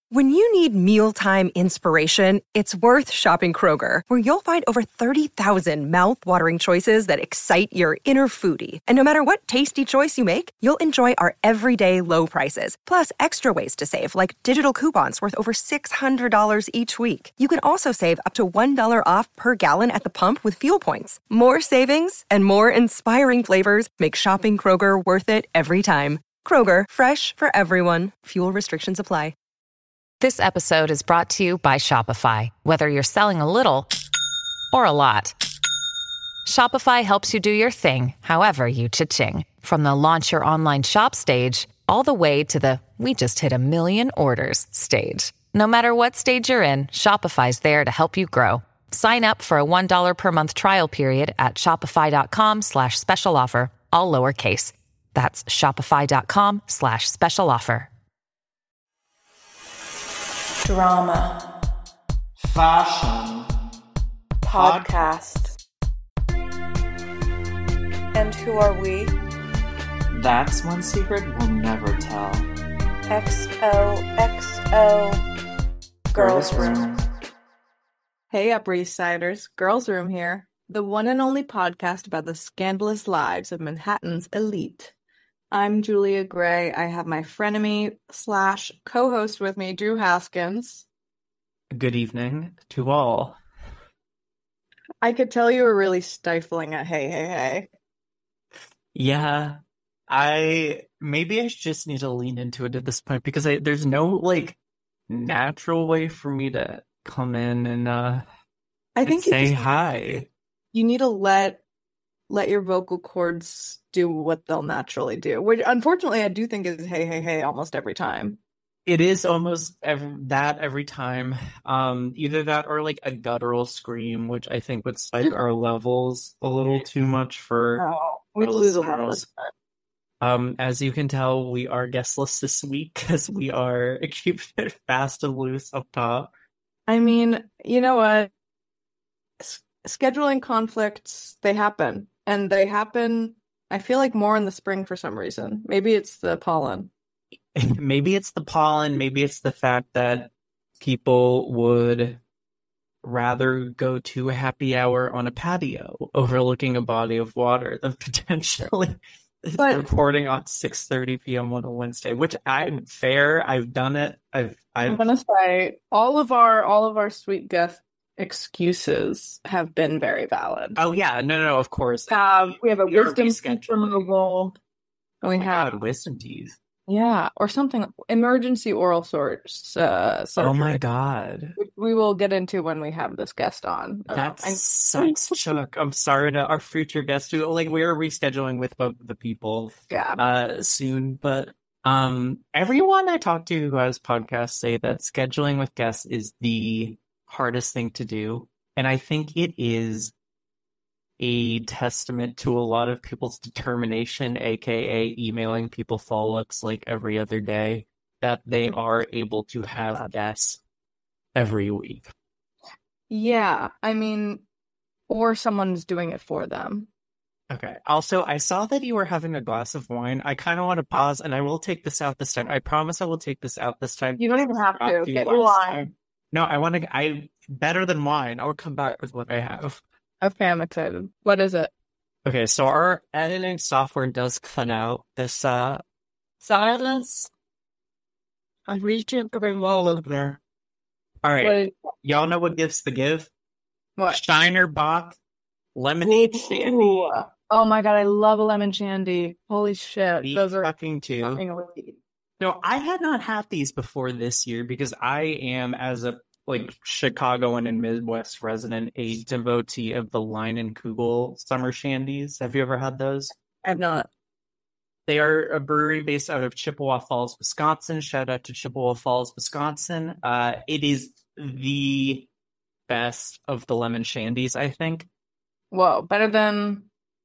When you need mealtime inspiration, it's worth shopping Kroger, where you'll find over 30,000 mouth-watering choices that excite your inner foodie. And no matter what tasty choice you make, you'll enjoy our everyday low prices, plus extra ways to save, like digital coupons worth over $600 each week. You can also save up to $1 off per gallon at the pump with fuel points. More savings and more inspiring flavors make shopping Kroger worth it every time. Kroger, fresh for everyone. Fuel restrictions apply. This episode is brought to you by Shopify. Whether you're selling a little or a lot, Shopify helps you do your thing, however you cha-ching. From the launch your online shop stage, all the way to the we just hit 1 million orders stage. No matter what stage you're in, Shopify's there to help you grow. Sign up for a $1 per month trial period at shopify.com/special offer, all lowercase. That's shopify.com/special offer. Drama. Fashion. Podcast. And who are we? That's one secret we'll never tell. XOXO. Girls Room. Hey, Upper East Siders. Girls Room here. The one and only podcast about the scandalous lives of Manhattan's elite. I'm Julia Gray. I have my frenemy / co-host with me, Drew Haskins. Good evening to all. I could tell you were really stifling a hey. Yeah, maybe I just need to lean into it at this point because there's no natural way for me to come in and I think say hi. You need to let your vocal cords do what they'll naturally do. Which, unfortunately, I do think is hey almost every time. It is almost every time. Either that or like a guttural scream, which I think would spike our levels a little too much for. We lose a lot of that. As you can tell, we are guestless this week because we are keeping it fast and loose up top. I mean, you know what? Scheduling conflicts, they happen. And they happen, I feel like, more in the spring for some reason. Maybe it's the pollen. Maybe it's the pollen. Maybe it's the fact that people would rather go to a happy hour on a patio overlooking a body of water than potentially recording on 6:30 p.m. on a Wednesday, which I'm fair. I've done it. I'm gonna say all of our sweet guest excuses have been very valid. Oh yeah, no, of course. We have a wisdom teeth removal. We have wisdom teeth. Yeah, or something. Emergency oral surgery. Oh my god. Which we will get into when we have this guest on. That sucks, Chuck. I'm sorry to our future guests too. We are rescheduling with both of the people soon, but everyone I talk to who has podcasts say that scheduling with guests is the hardest thing to do. And I think it is a testament to a lot of people's determination, aka emailing people follow-ups like every other day, that they are able to have guests every week. Yeah, I mean, or someone's doing it for them. Okay. Also, I saw that you were having a glass of wine. I kind of want to pause, and I will take this out this time. I promise I will take this out this time. You don't even have to. Get your wine. No, better than wine. I'll come back with what I have. Okay, I'm excited. What is it? Okay, so our editing software does cut out this silence. I reached it over there. All right, y'all know what gives the give? What? Shiner Bock lemonade shandy. Oh my god, I love a lemon shandy. Holy shit, those are fucking too. No, I had not had these before this year because I am, as a Chicagoan and Midwest resident, a devotee of the Line and Kugel summer shandies. Have you ever had those? I have not. They are a brewery based out of Chippewa Falls, Wisconsin. Shout out to Chippewa Falls, Wisconsin. It is the best of the lemon shandies, I think. Whoa, better than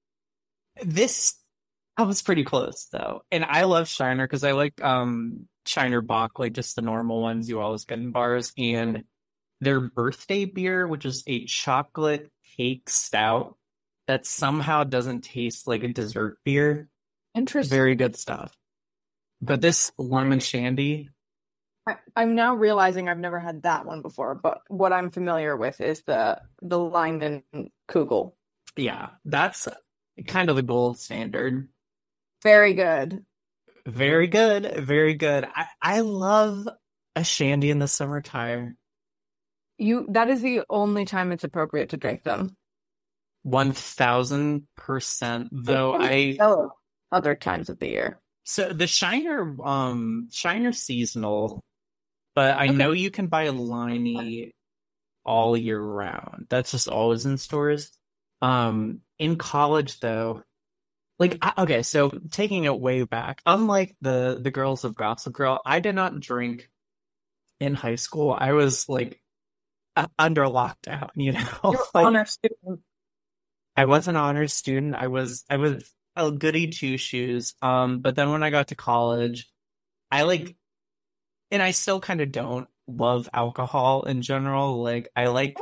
this. I was pretty close though, and I love Shiner because I like Shiner Bock, just the normal ones you always get in bars, and their birthday beer, which is a chocolate cake stout that somehow doesn't taste like a dessert beer. Interesting. Very good stuff. But this lemon shandy, I'm now realizing I've never had that one before, but what I'm familiar with is the Linden Kugel. Yeah, that's kind of the gold standard. Very good. Very good, very good. I love a shandy in the summertime. That is the only time it's appropriate to drink them. 1000%. Though other times of the year. So the Shiner's seasonal, but I know you can buy a Liney all year round. That's just always in stores. In college though, so taking it way back, unlike the girls of Gossip Girl, I did not drink in high school. I was like under lockdown, you know. You're honor student. I was an honors student. I was a goody two shoes. But then when I got to college, and I still kind of don't love alcohol in general. Like I like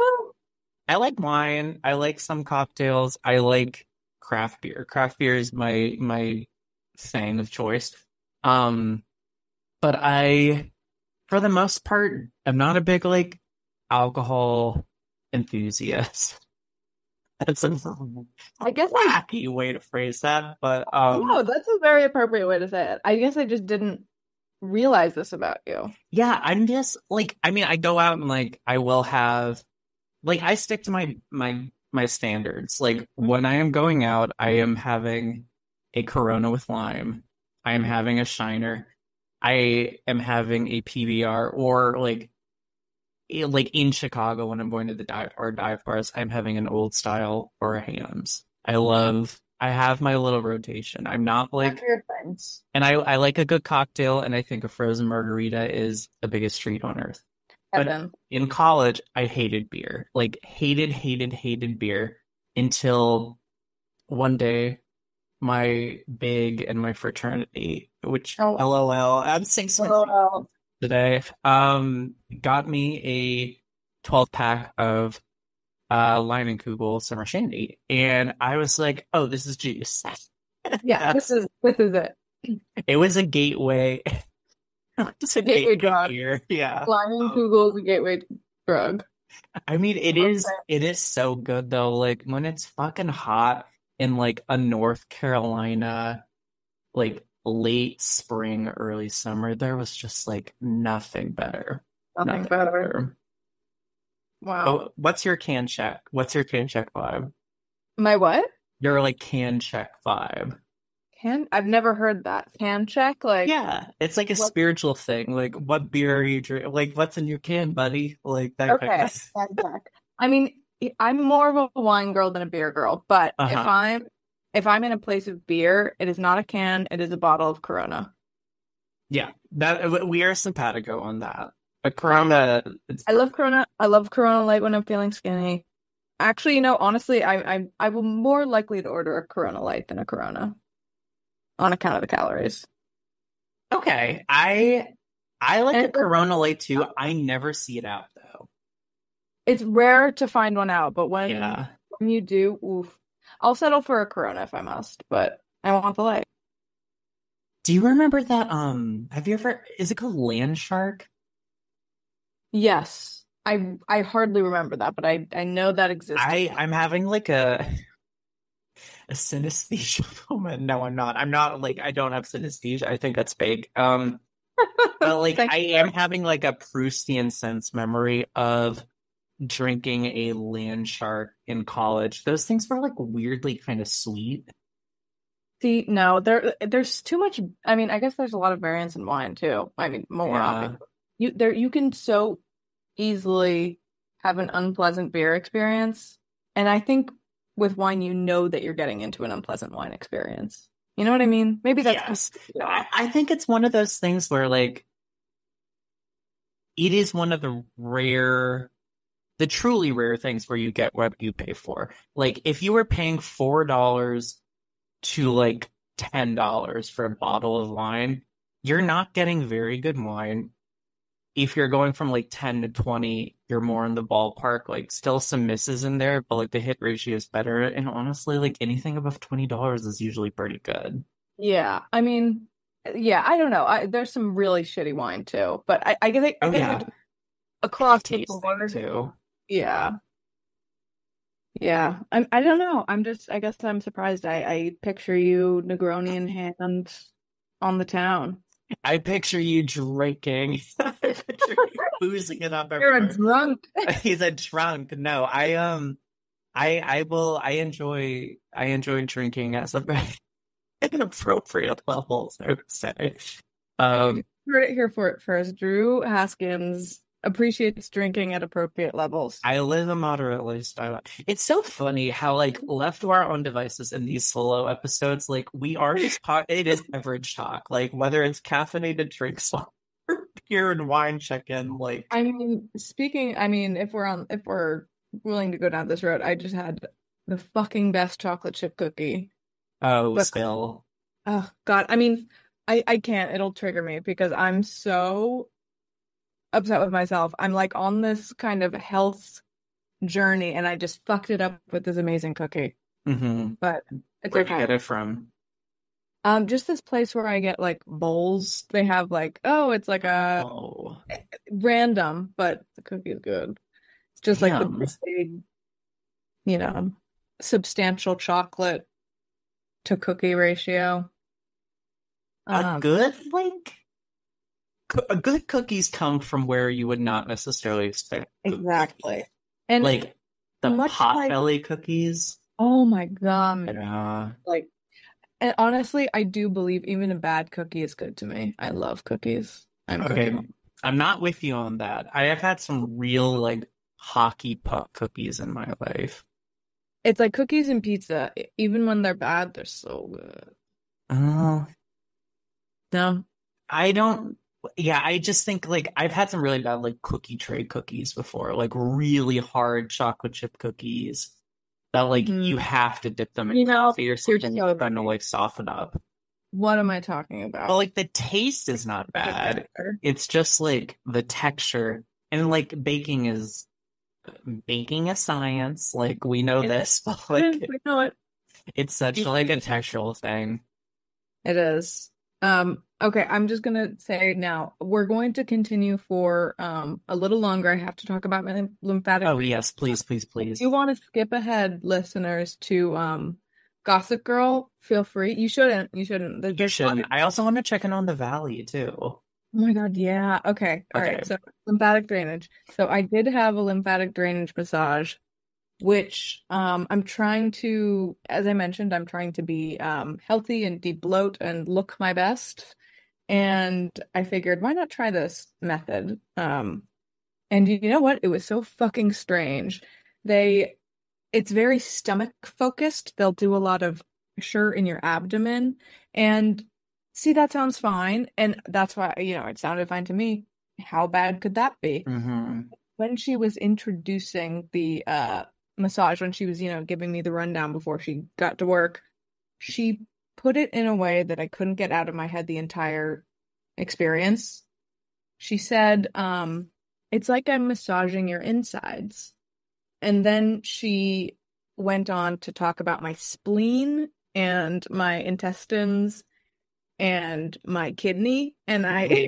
wine. I like some cocktails. I like craft beer. Craft beer is my thing of choice. But I, for the most part, am not a big alcohol enthusiast. That's a wacky way to phrase that, but no, that's a very appropriate way to say it. I guess I just didn't realize this about you. Yeah, I'm just I go out and I will have I stick to my standards. Like when I am going out, I am having a Corona with lime. I am having a Shiner. I am having a PBR, or in Chicago when I'm going to the dive bars, I'm having an Old Style or a Hamm's. I have my little rotation. I'm not and I like a good cocktail, and I think a frozen margarita is the biggest treat on earth. But in college, I hated beer. Hated beer until one day my big and my fraternity, which LOL, I'm saying so today, got me a 12-pack of Linden Kugel Summer Shandy, and I was like, "Oh, this is juice." Yeah, this is it. It was a gateway. It's a gateway drug. Yeah, Linden Kugel is a gateway drug. I mean, it is so good though. Like when it's fucking hot in a North Carolina, late spring, early summer, there was just nothing better. Nothing better. Wow. Oh, what's your can check? What's your can check vibe? My what? Your can check vibe. I've never heard that. Can check? Yeah, it's a spiritual thing. What beer are you drinking? What's in your can, buddy? That kind of can check. I mean, I'm more of a wine girl than a beer girl, but if I'm in a place of beer, it is not a can, it is a bottle of Corona. Yeah, that we are simpatico on that. A Corona. I love Corona. I love Corona Light when I'm feeling skinny. Actually, honestly, I will more likely to order a Corona Light than a Corona, on account of the calories. Okay, I like a Corona Light too. I never see it out though. It's rare to find one out, but when you do, oof. I'll settle for a Corona if I must, but I want the light. Do you remember that? Have you ever? Is it called Land Shark? Yes, I hardly remember that, but I know that exists. I'm having a synesthesia moment. No, I'm not. I'm not I don't have synesthesia. I think that's fake. But I am having a Proustian sense memory of drinking a Land Shark in college. Those things were weirdly kind of sweet. See, no, there's too much. I mean, I guess there's a lot of variance in wine too. I mean, more often. You can so easily have an unpleasant beer experience, and I think with wine, that you're getting into an unpleasant wine experience. You know what I mean? Maybe that's. Yes. I think it's one of those things where it is one of the truly rare things where you get what you pay for. If you were paying $4 to $10 for a bottle of wine, you're not getting very good wine. If you're going from 10 to 20, you're more in the ballpark. Still some misses in there, but the hit ratio is better. And honestly, anything above $20 is usually pretty good. Yeah, I mean, Yeah, I don't know. There's some really shitty wine too, but I think Oh yeah, across the tasting board. too. Yeah. Yeah. I don't know. I guess I'm surprised. I picture you Negroni in hand on the town. I picture you drinking. I picture you boozing it up You're a everywhere. drunk. He's a drunk. No, I enjoy drinking as a very inappropriate levels, I would say. Um, Heard it here for it first. Drew Haskins appreciates drinking at appropriate levels. I live a moderate lifestyle. It's so funny how, like, left to our own devices in these solo episodes, like, we are just it is beverage talk. Like, whether it's caffeinated drinks or beer and wine check-in, like, I mean, if we're willing to go down this road, I just had the fucking best chocolate chip cookie. oh, But still. oh God, I mean, I can't. It'll trigger me because I'm so upset with myself. I'm like on this kind of health journey, and I just fucked it up with this amazing cookie. Mm-hmm. But it's Where'd you okay. get it from? Just this place where I get like bowls. They have like, oh, it's like a Oh, random, but the cookie is good. It's just like the yum. big, substantial chocolate to cookie ratio. A good, like, a good cookies come from where you would not necessarily expect. Exactly. And Like, the much like, Potbelly cookies. oh my God. Yeah. Like, and honestly, I do believe even a bad cookie is good to me. I love cookies. I'm Okay, cooking. I'm not with you on that. I have had some real, like, hockey puck cookies in my life. It's like cookies and pizza. Even when they're bad, they're so good. Oh, No. I don't. Yeah, I just think, like, I've had some really bad, like, cookie tray cookies before, like really hard chocolate chip cookies that, like, you have to dip them in coffee or you're something so trying to, right. like, soften up. What am I talking about? But, like, the taste is not bad. It's just, like, the texture. And, like, baking is science. Like, we know this, but, like, We know it. it's such, like, a textural thing. It is. Okay, I'm just gonna say now, we're going to continue for a little longer. I have to talk about my lymphatic. Oh, yes, please, please, please. If you want to skip ahead, listeners, to Gossip Girl, feel free. You shouldn't. You shouldn't. You shouldn't. I also want to check in on the Valley, too. Oh my God, yeah. Okay. All Okay. right. So lymphatic drainage. So I did have a lymphatic drainage massage, which I'm trying to, as I mentioned, I'm trying to be healthy and de-bloat and look my best. And I figured, why not try this method? And you know what? It was so fucking strange. It's very stomach focused. They'll do a lot of pressure in your abdomen. And see, that sounds fine. And that's why, it sounded fine to me. How bad could that be? Mm-hmm. When she was introducing the massage, when she was, giving me the rundown before she got to work, she put it in a way that I couldn't get out of my head the entire experience. She said, it's like I'm massaging your insides. And then she went on to talk about my spleen and my intestines and my kidney. And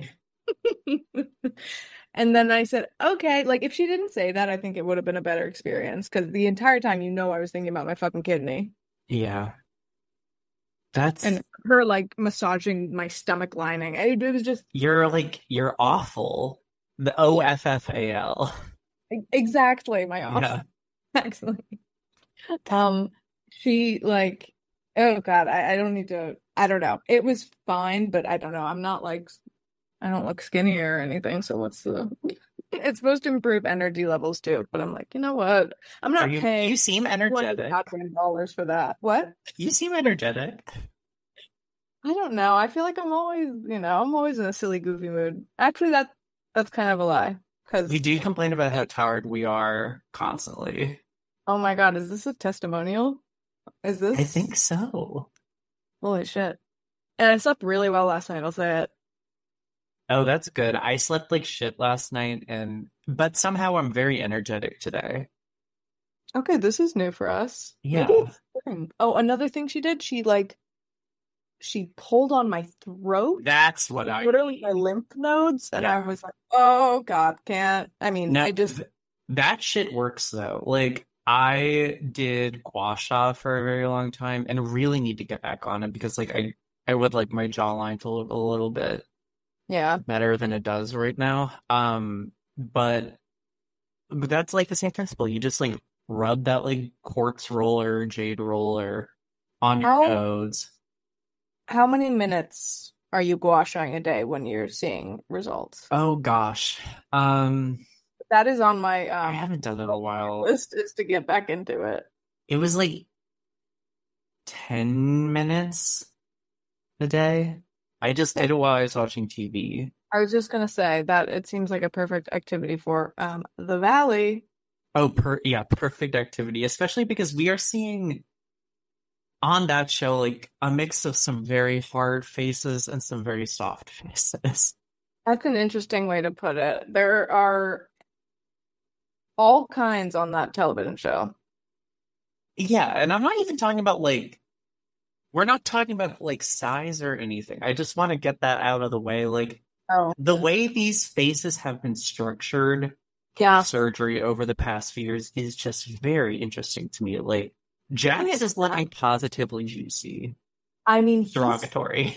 and then I said, okay, like if she didn't say that, I think it would have been a better experience because the entire time, I was thinking about my fucking kidney. Yeah. And her like massaging my stomach lining. It was just you're awful. The OFFAL. Exactly, my awful. Yeah. Actually. She like, oh God, I don't need to, I don't know. It was fine, but I don't know. I don't look skinny or anything. So it's supposed to improve energy levels too. But I'm like, you know what? I'm not paying. You seem energetic. $20 for that. What? You seem energetic. I don't know. I feel like I'm always in a silly, goofy mood. Actually, that's kind of a lie. Because we do complain about how tired we are constantly. Oh my God, is this a testimonial? Is this? I think so. Holy shit. And I slept really well last night, I'll say it. Oh, that's good. I slept like shit last night, but somehow I'm very energetic today. Okay, this is new for us. Yeah. Oh, another thing she did, she she pulled on my throat. That's what I literally my lymph nodes, and Yeah. I was like, "Oh God, can't." I mean, No, I just that shit works though. Like I did gua sha for a very long time and really need to get back on it because like I would like my jawline to look a little bit yeah. better than it does right now. But that's like the same principle. You just like rub that like quartz roller, jade roller on your How nodes. how many minutes are you gua shaing a day when you're seeing results? Oh gosh. Um That is on my I haven't done it in a while. list, is to get back into it. It was like 10 minutes a day. I just did it while I was watching TV. I was just gonna say that it seems like a perfect activity for the Valley. Oh, perfect activity, especially because we are seeing on that show like a mix of some very hard faces and some very soft faces. That's an interesting way to put it. There are all kinds on that television show. Yeah, and I'm not even talking about like we're not talking about like size or anything. I just want to get that out of the way. Like Oh, the way these faces have been structured yeah. surgery over the past few years is just very interesting to me. Like Jax is like positively juicy, I mean, derogatory.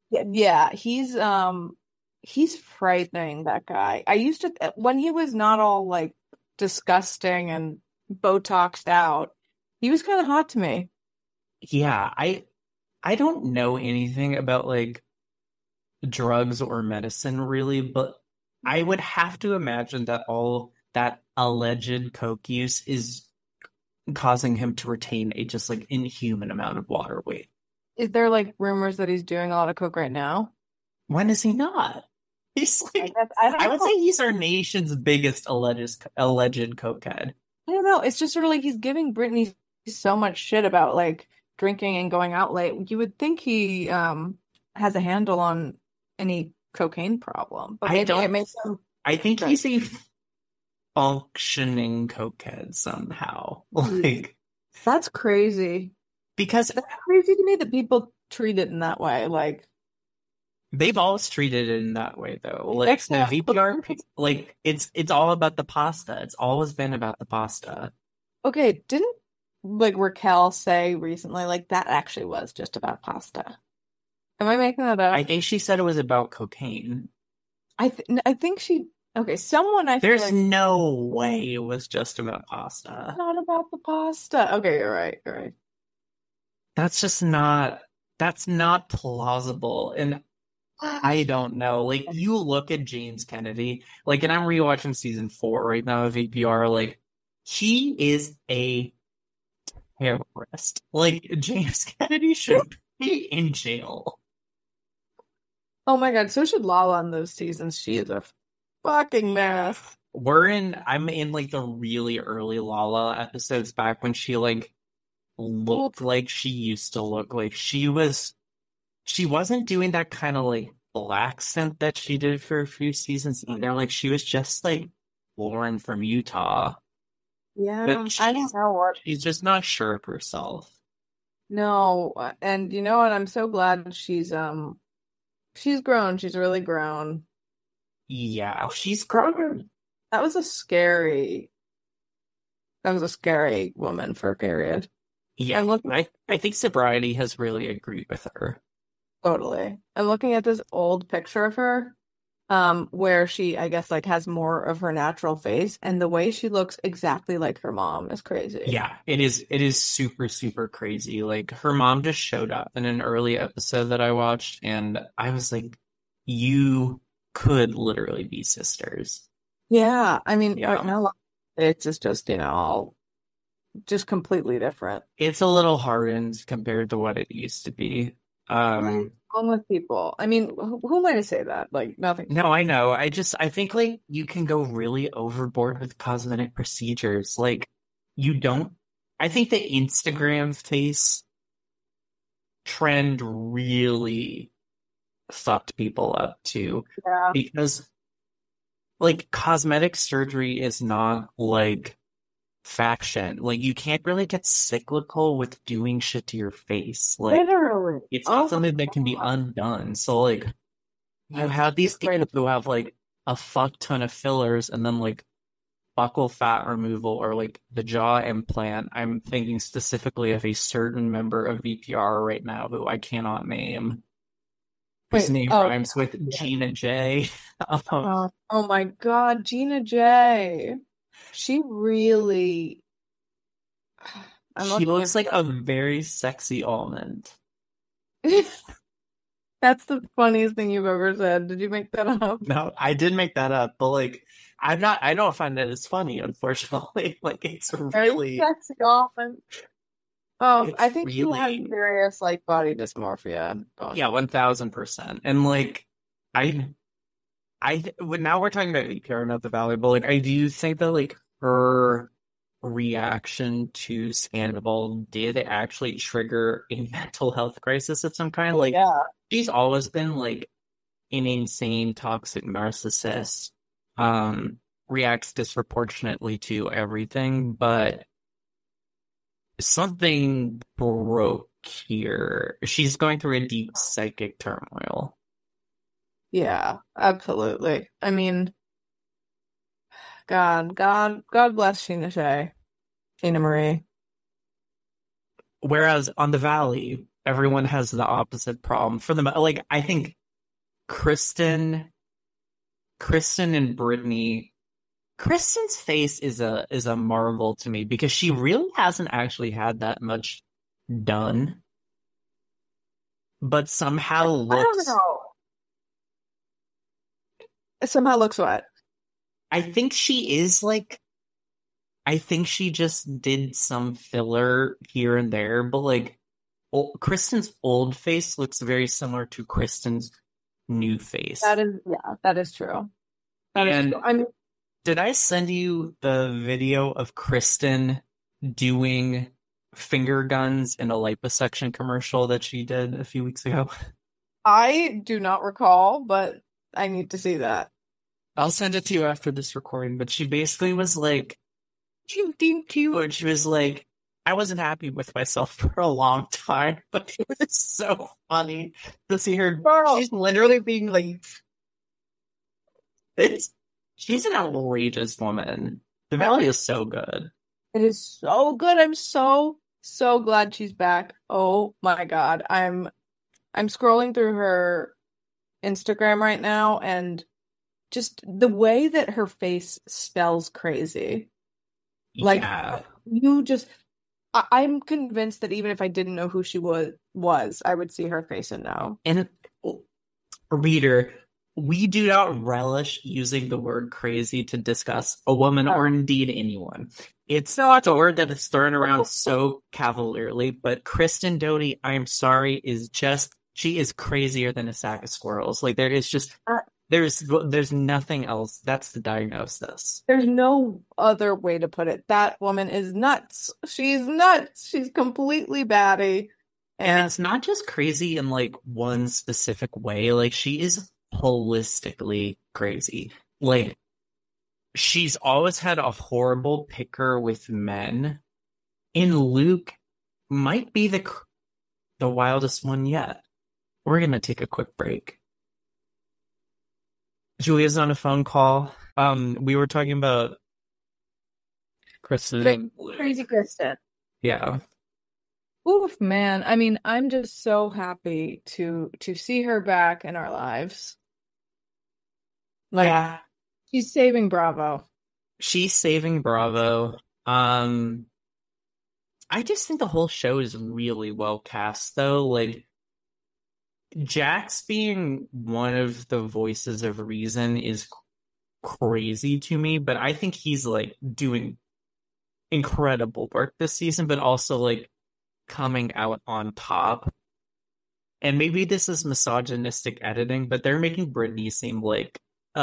he's frightening, that guy. I used to when he was not all like disgusting and Botoxed out, he was kind of hot to me. Yeah, I don't know anything about like drugs or medicine really, but I would have to imagine that all that alleged coke use is causing him to retain a just like inhuman amount of water weight. Is there like rumors that he's doing a lot of coke right now? When is he not? He's like, I don't I would know. say he's our nation's biggest alleged cokehead. I don't know. It's just sort of like he's giving Britney so much shit about like drinking and going out late. You would think he has a handle on any cocaine problem, but maybe it makes him. I think he's a functioning cokehead somehow. Like That's crazy. because That's crazy to me that people treat it in that way. Like they've always treated it in that way though. Like Except- VPR, like it's all about the pasta. It's always been about the pasta. okay, didn't like Raquel say recently like that actually was just about pasta? Am I making that up? I think she said it was about cocaine. I think she. Okay, someone I feel There's like no way it was just about pasta. not about the pasta. Okay, you're right. You're right. That's not plausible. And I don't know. Like you look at James Kennedy, like, and I'm rewatching season 4 right now of VPR, like he is a terrorist. Like James Kennedy should be in jail. Oh my God, so should Lala in those seasons. She is a fucking mess. I'm in like the really early Lala episodes back when she like looked like she used to look. Like she wasn't doing that kind of like black scent that she did for a few seasons either. Like she was just like Lauren from Utah. Yeah, But I don't know what. she's just not sure of herself. No, and you know what? I'm so glad she's grown. She's really grown. Yeah, she's grown. That was a scary woman for a period. Yeah, I'm looking I think sobriety has really agreed with her. totally. I'm looking at this old picture of her, where she, I guess, like has more of her natural face, and the way she looks exactly like her mom is crazy. Yeah, it is super, super crazy. Like her mom just showed up in an early episode that I watched, and I was like, you could literally be sisters. Yeah. I mean, Yeah. right now it's just all just completely different. It's a little hardened compared to what it used to be. What's wrong with people? I mean, who am I to say that? Like nothing. No, I know. I think like you can go really overboard with cosmetic procedures. Like I think the Instagram face trend really fucked people up too. Yeah. Because like cosmetic surgery is not like faction. Like, you can't really get cyclical with doing shit to your face. Like, Literally. it's not something that can be undone. So, like, you have these people who have, like, a fuck ton of fillers and then, like, buccal fat removal or, like, the jaw implant. I'm thinking specifically of a certain member of VPR right now who I cannot name. His name rhymes with Gina J. Oh my God, Gina J. She really... She looks like a very sexy almond. That's the funniest thing you've ever said. Did you make that up? No, I did make that up, but like, I don't find it as funny, unfortunately. Like, it's really very sexy almond. Oh, It's I think she has really- serious like body dysmorphia. yeah, 1000%. And like, now we're talking about VPR, not the Valley, but like, I do think that like her reaction to Scandal did actually trigger a mental health crisis of some kind. Like, Yeah. she's always been like an insane toxic narcissist, reacts disproportionately to everything, but something broke here. She's going through a deep psychic turmoil. Yeah, absolutely. I mean, God bless Sheena Marie. Whereas on the Valley, everyone has the opposite problem. For them, like, I think Kristen and Brittany, Kristen's face is a marvel to me because she really hasn't actually had that much done, but somehow I don't looks. know. It somehow looks what? I think she is like. I think she just did some filler here and there, but like, Kristen's old face looks very similar to Kristen's new face. That is true. That is And true. I mean, did I send you the video of Kristen doing finger guns in a liposuction commercial that she did a few weeks ago? I do not recall, but I need to see that. I'll send it to you after this recording, but she basically was like, and she was like, I wasn't happy with myself for a long time, but it was so funny to see her. Girl. She's literally being like, she's an outrageous woman. The Valley is so good. It is so good. I'm so glad she's back. Oh my God. I'm scrolling through her Instagram right now and just the way that her face spells crazy. Like, yeah. I'm convinced that even if I didn't know who she was, I would see her face and know. And reader, we do not relish using the word crazy to discuss a woman or indeed anyone. It's not a word that is thrown around so cavalierly, but Kristen Doute, I'm sorry, she is crazier than a sack of squirrels. Like, there is just, there's nothing else. That's the diagnosis. There's no other way to put it. That woman is nuts. She's nuts. She's completely batty. And it's not just crazy in like one specific way. Like, she is holistically crazy. Like, she's always had a horrible picker with men. And Luke might be the wildest one yet. We're going to take a quick break. Julia's on a phone call. We were talking about Kristen. Crazy Kristen. Yeah. Oof, man. I mean, I'm just so happy to see her back in our lives. Like, Yeah. she's saving Bravo. She's saving Bravo. I just think the whole show is really well cast, though. Like, Jax being one of the voices of reason is crazy to me, but I think he's like doing incredible work this season, but also like coming out on top. And maybe this is misogynistic editing, but they're making Brittany seem like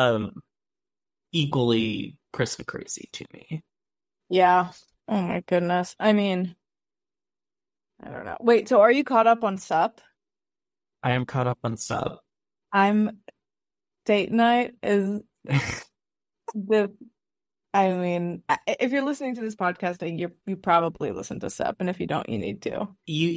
equally Kristen crazy to me. Yeah. Oh my goodness. I mean, I don't know. Wait, so are you caught up on Sup? I am caught up on Sub. Date night is I I mean, if you're listening to this podcast, you probably listen to SEP, and if you don't, you need to.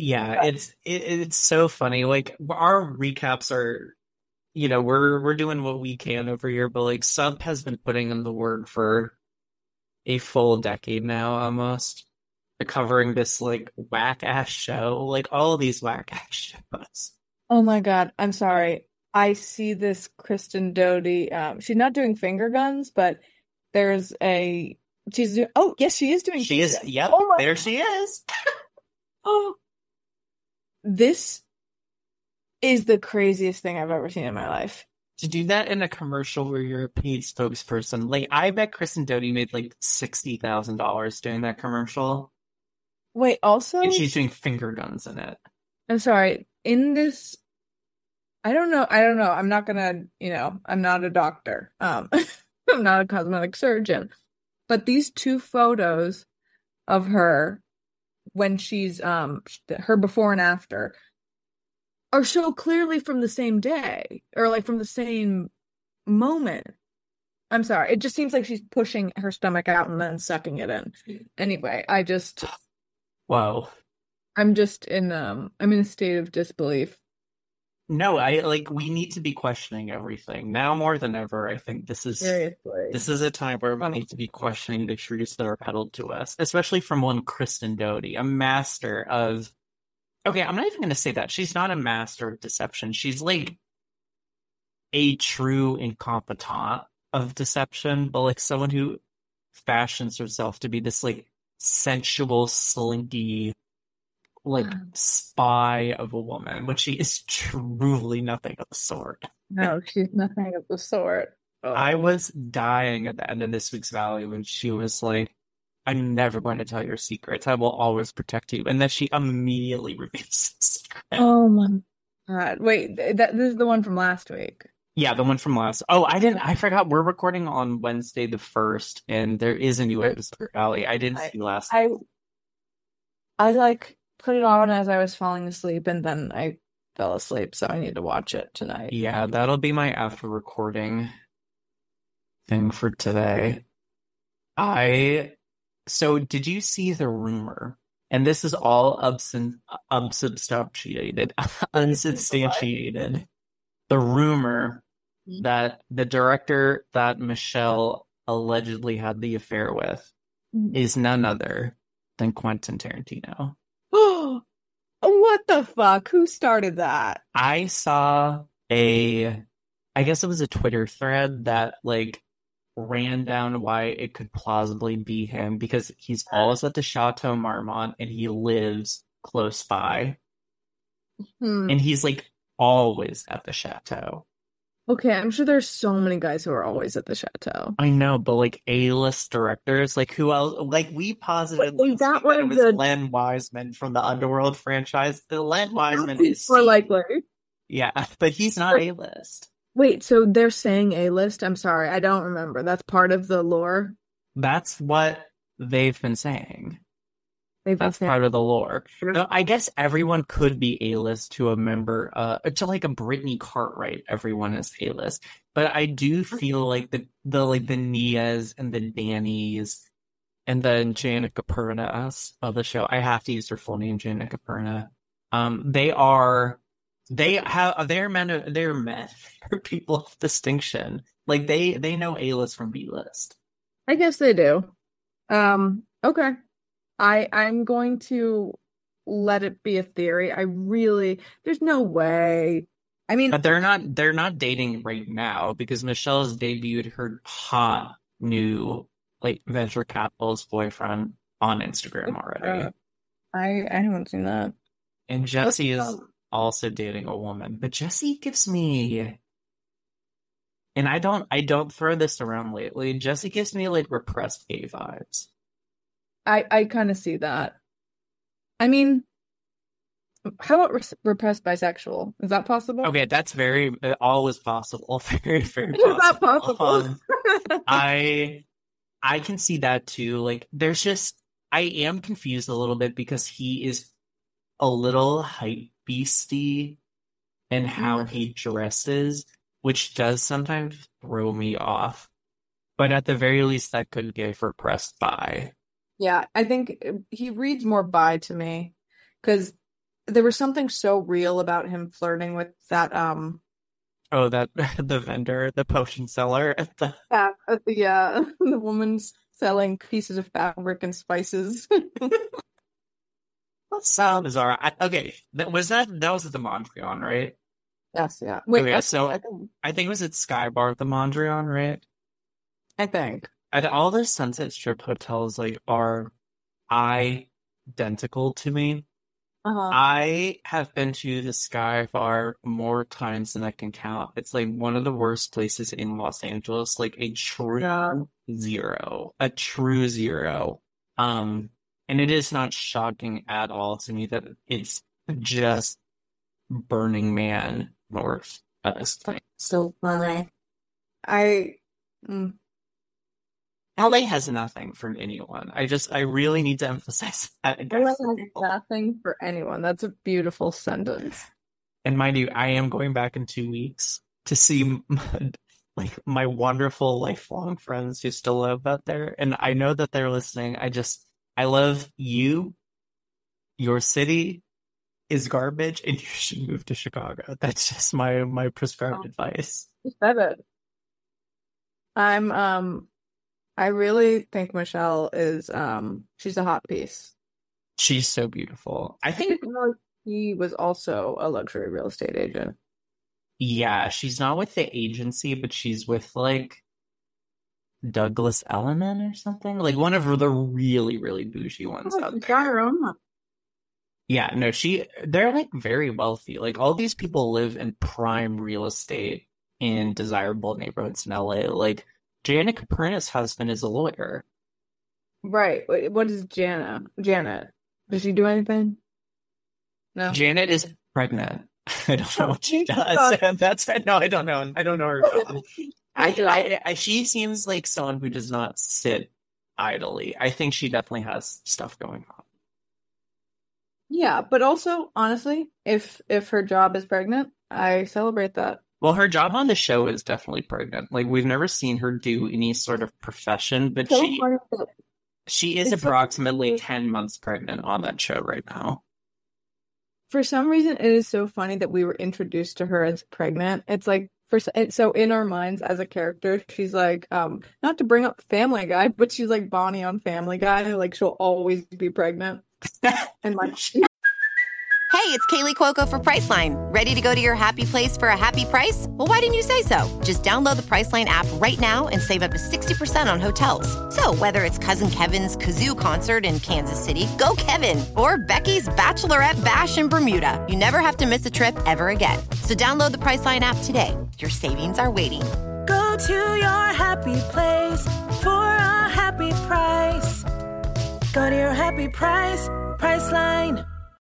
It's so funny. Like our recaps are, we're doing what we can over here, but like Sub has been putting in the work for a full decade now, almost, covering this like whack ass show, like all of these whack ass shows. Oh my God, I'm sorry. I see this Kristen Doty. She's not doing finger guns, but there's she's doing. Oh yes, she is doing. She is. Yep. There she is. Oh, this is the craziest thing I've ever seen in my life. To do that in a commercial where you're a paid spokesperson, like I bet Kristen Doty made like $60,000 doing that commercial. Wait, also, and she's doing finger guns in it. I'm sorry. In this, I don't know. I'm not gonna. I'm not a doctor. I'm not a cosmetic surgeon. But these two photos of her when she's her before and after are so clearly from the same day or like from the same moment. I'm sorry. It just seems like she's pushing her stomach out and then sucking it in. Anyway, Whoa. I'm just I'm in a state of disbelief. No, we need to be questioning everything now more than ever. I think this is a time where we need to be questioning the truths that are peddled to us, especially from one Kristen Doty, a master of. Okay, I'm not even going to say that. She's not a master of deception. She's like a true incompetent of deception, but like someone who fashions herself to be this like sensual, slinky, like spy of a woman, when she is truly nothing of the sort. No, she's nothing of the sort. Oh. I was dying at the end of this week's Valley when she was like, I'm never going to tell your secrets. I will always protect you. And then she immediately reveals the secret. Oh my God. Wait, this is the one from last week. Yeah, the one from last. Oh, I forgot. We're recording on Wednesday the 1st, and there is a new episode, Allie. I didn't see last week. I like put it on as I was falling asleep, and then I fell asleep, so I need to watch it tonight. Yeah, that'll be my after recording thing for today. So did you see the rumor? And this is all unsubstantiated. The rumor that the director that Michelle allegedly had the affair with is none other than Quentin Tarantino. Oh, what the fuck? Who started that? I saw I guess it was a Twitter thread that like ran down why it could plausibly be him, because he's always at the Chateau Marmont and he lives close by. And he's like always at the chateau. Okay, I'm sure there's so many guys who are always at the chateau. I know, but like A-list directors, like who else? Like we positively that it was Len Wiseman from the Underworld franchise. The Len Wiseman is more likely. Yeah, but he's not A-list. Wait, so they're saying A-list? I'm sorry, I don't remember. That's part of the lore? That's what they've been saying. That's part of the lore. So I guess everyone could be A-list to a member, to like a Brittany Cartwright. Everyone is A-list, but I do feel like the Nias and the Dannys, and then Janica Pernas of the show. I have to use her full name, Janica Perna. They're men for people of distinction. Like they know A-list from B-list. I guess they do. Okay. I'm going to let it be a theory. There's no way. I mean, but they're not dating right now because Michelle has debuted her hot new like venture capitalist boyfriend on Instagram already. I haven't seen that. And Jesse is also dating a woman, but Jesse gives me, and I don't throw this around lately, Jesse gives me like repressed gay vibes. I kind of see that. I mean, how about repressed bisexual? Is that possible? Okay, that's always possible. Very, very possible. Is that possible? I can see that too. Like, I am confused a little bit because he is a little hype beastie in how he dresses, which does sometimes throw me off. But at the very least, that could give her pressed by. Yeah, I think he reads more bi to me because there was something so real about him flirting with that Oh, that the vendor, the potion seller at the yeah, the woman's selling pieces of fabric and spices. so bizarre. Okay, that was at the Mondrian, right? Yes, yeah. Wait, Okay, so I think it was at Skybar at the Mondrian, right? I think. And all the Sunset Strip hotels like are identical to me. I have been to the Skybar more times than I can count. It's like one of the worst places in Los Angeles, like a true zero, a true zero. And it is not shocking at all to me that it's just Burning Man north at this point. So funny. LA has nothing for anyone. I really need to emphasize that. LA has nothing for anyone. That's a beautiful sentence. And mind you, I am going back in 2 weeks to see my wonderful lifelong friends who still live out there. And I know that they're listening. I love you. Your city is garbage and you should move to Chicago. That's just my prescribed advice. You said it. I really think Michelle is she's a hot piece. She's so beautiful. I think he was also a luxury real estate agent. Yeah, she's not with the agency, but she's with like Douglas Elliman or something. Like one of the really, really bougie ones out there. Got her own. Yeah, no, they're like very wealthy. Like all these people live in prime real estate in desirable neighborhoods in LA. Like Janet Caperna's husband is a lawyer. Right. What is Janet? Does she do anything? No. Janet is pregnant. I don't know what she does. No, I don't know. I don't know her. She seems like someone who does not sit idly. I think she definitely has stuff going on. Yeah, but also, honestly, if her job is pregnant, I celebrate that. Well, her job on the show is definitely pregnant. Like, we've never seen her do any sort of profession, but she is approximately 10 months pregnant on that show right now. For some reason, it is so funny that we were introduced to her as pregnant. It's like, so in our minds as a character, she's like, not to bring up Family Guy, but she's like Bonnie on Family Guy. Like, she'll always be pregnant. And like... Hey, it's Kaylee Cuoco for Priceline. Ready to go to your happy place for a happy price? Well, why didn't you say so? Just download the Priceline app right now and save up to 60% on hotels. So whether it's Cousin Kevin's Kazoo Concert in Kansas City, go Kevin, or Becky's Bachelorette Bash in Bermuda, you never have to miss a trip ever again. So download the Priceline app today. Your savings are waiting. Go to your happy place for a happy price. Go to your happy price, Priceline.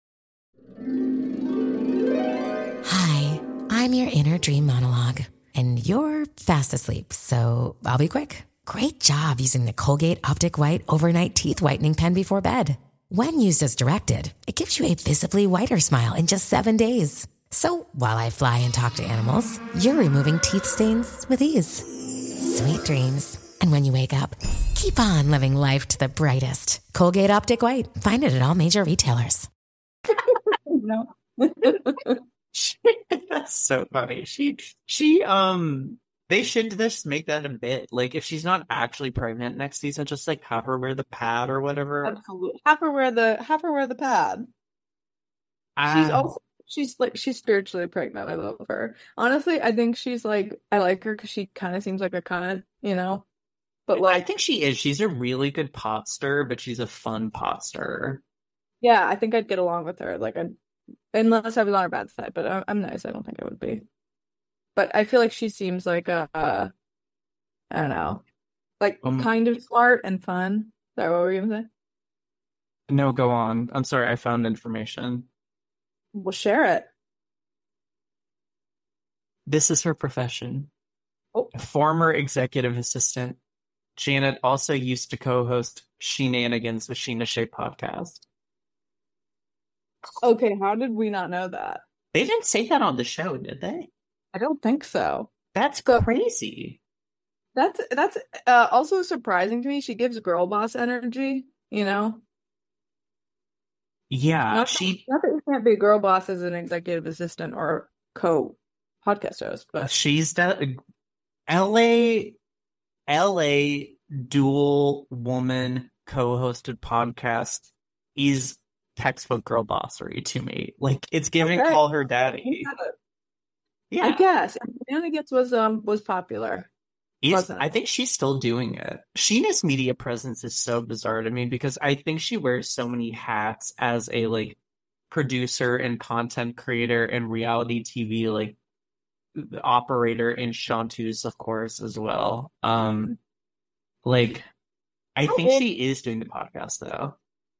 Hi, I'm your inner dream monologue, and you're fast asleep, so I'll be quick. Great job using the Colgate Optic White Overnight Teeth Whitening Pen before bed. When used as directed, it gives you a visibly whiter smile in just 7 days. So while I fly and talk to animals, you're removing teeth stains with ease. Sweet dreams. And when you wake up, keep on living life to the brightest. Colgate Optic White. Find it at all major retailers. No. That's so funny. They should just make that a bit. Like, if she's not actually pregnant next season, just like have her wear the pad or whatever. Absolutely. Have her wear the pad. She's spiritually pregnant. I love her. Honestly, I think she's like, I like her because she kind of seems like a cunt, you know? But like, I think she is. She's a really good pot stirrer, but she's a fun pot stirrer. Yeah, I think I'd get along with her. Like, unless I was on her bad side, but I'm nice. I don't think I would be. But I feel like she seems like I don't know, like kind of smart and fun. Is that what we're gonna say? No, go on. I'm sorry, I found information. Well, share it. This is her profession. Oh. Former executive assistant. Janet also used to co-host Shenanigans with Sheena Shea podcast. Okay, how did we not know that? They didn't say that on the show, did they? I don't think so. That's crazy. That's also surprising to me. She gives girl boss energy, you know? Yeah, Not that you can't be girl boss as an executive assistant or co-podcast host, but she's that LA dual woman co-hosted podcast is textbook girl bossery to me. Like it's giving okay. Call Her Daddy. Yeah, I guess Anna Gets was popular. I think she's still doing it. Sheena's media presence is so bizarre to me because I think she wears so many hats as a like producer and content creator and reality TV like operator in Shantu's, of course, as well. Like I think she is doing the podcast though.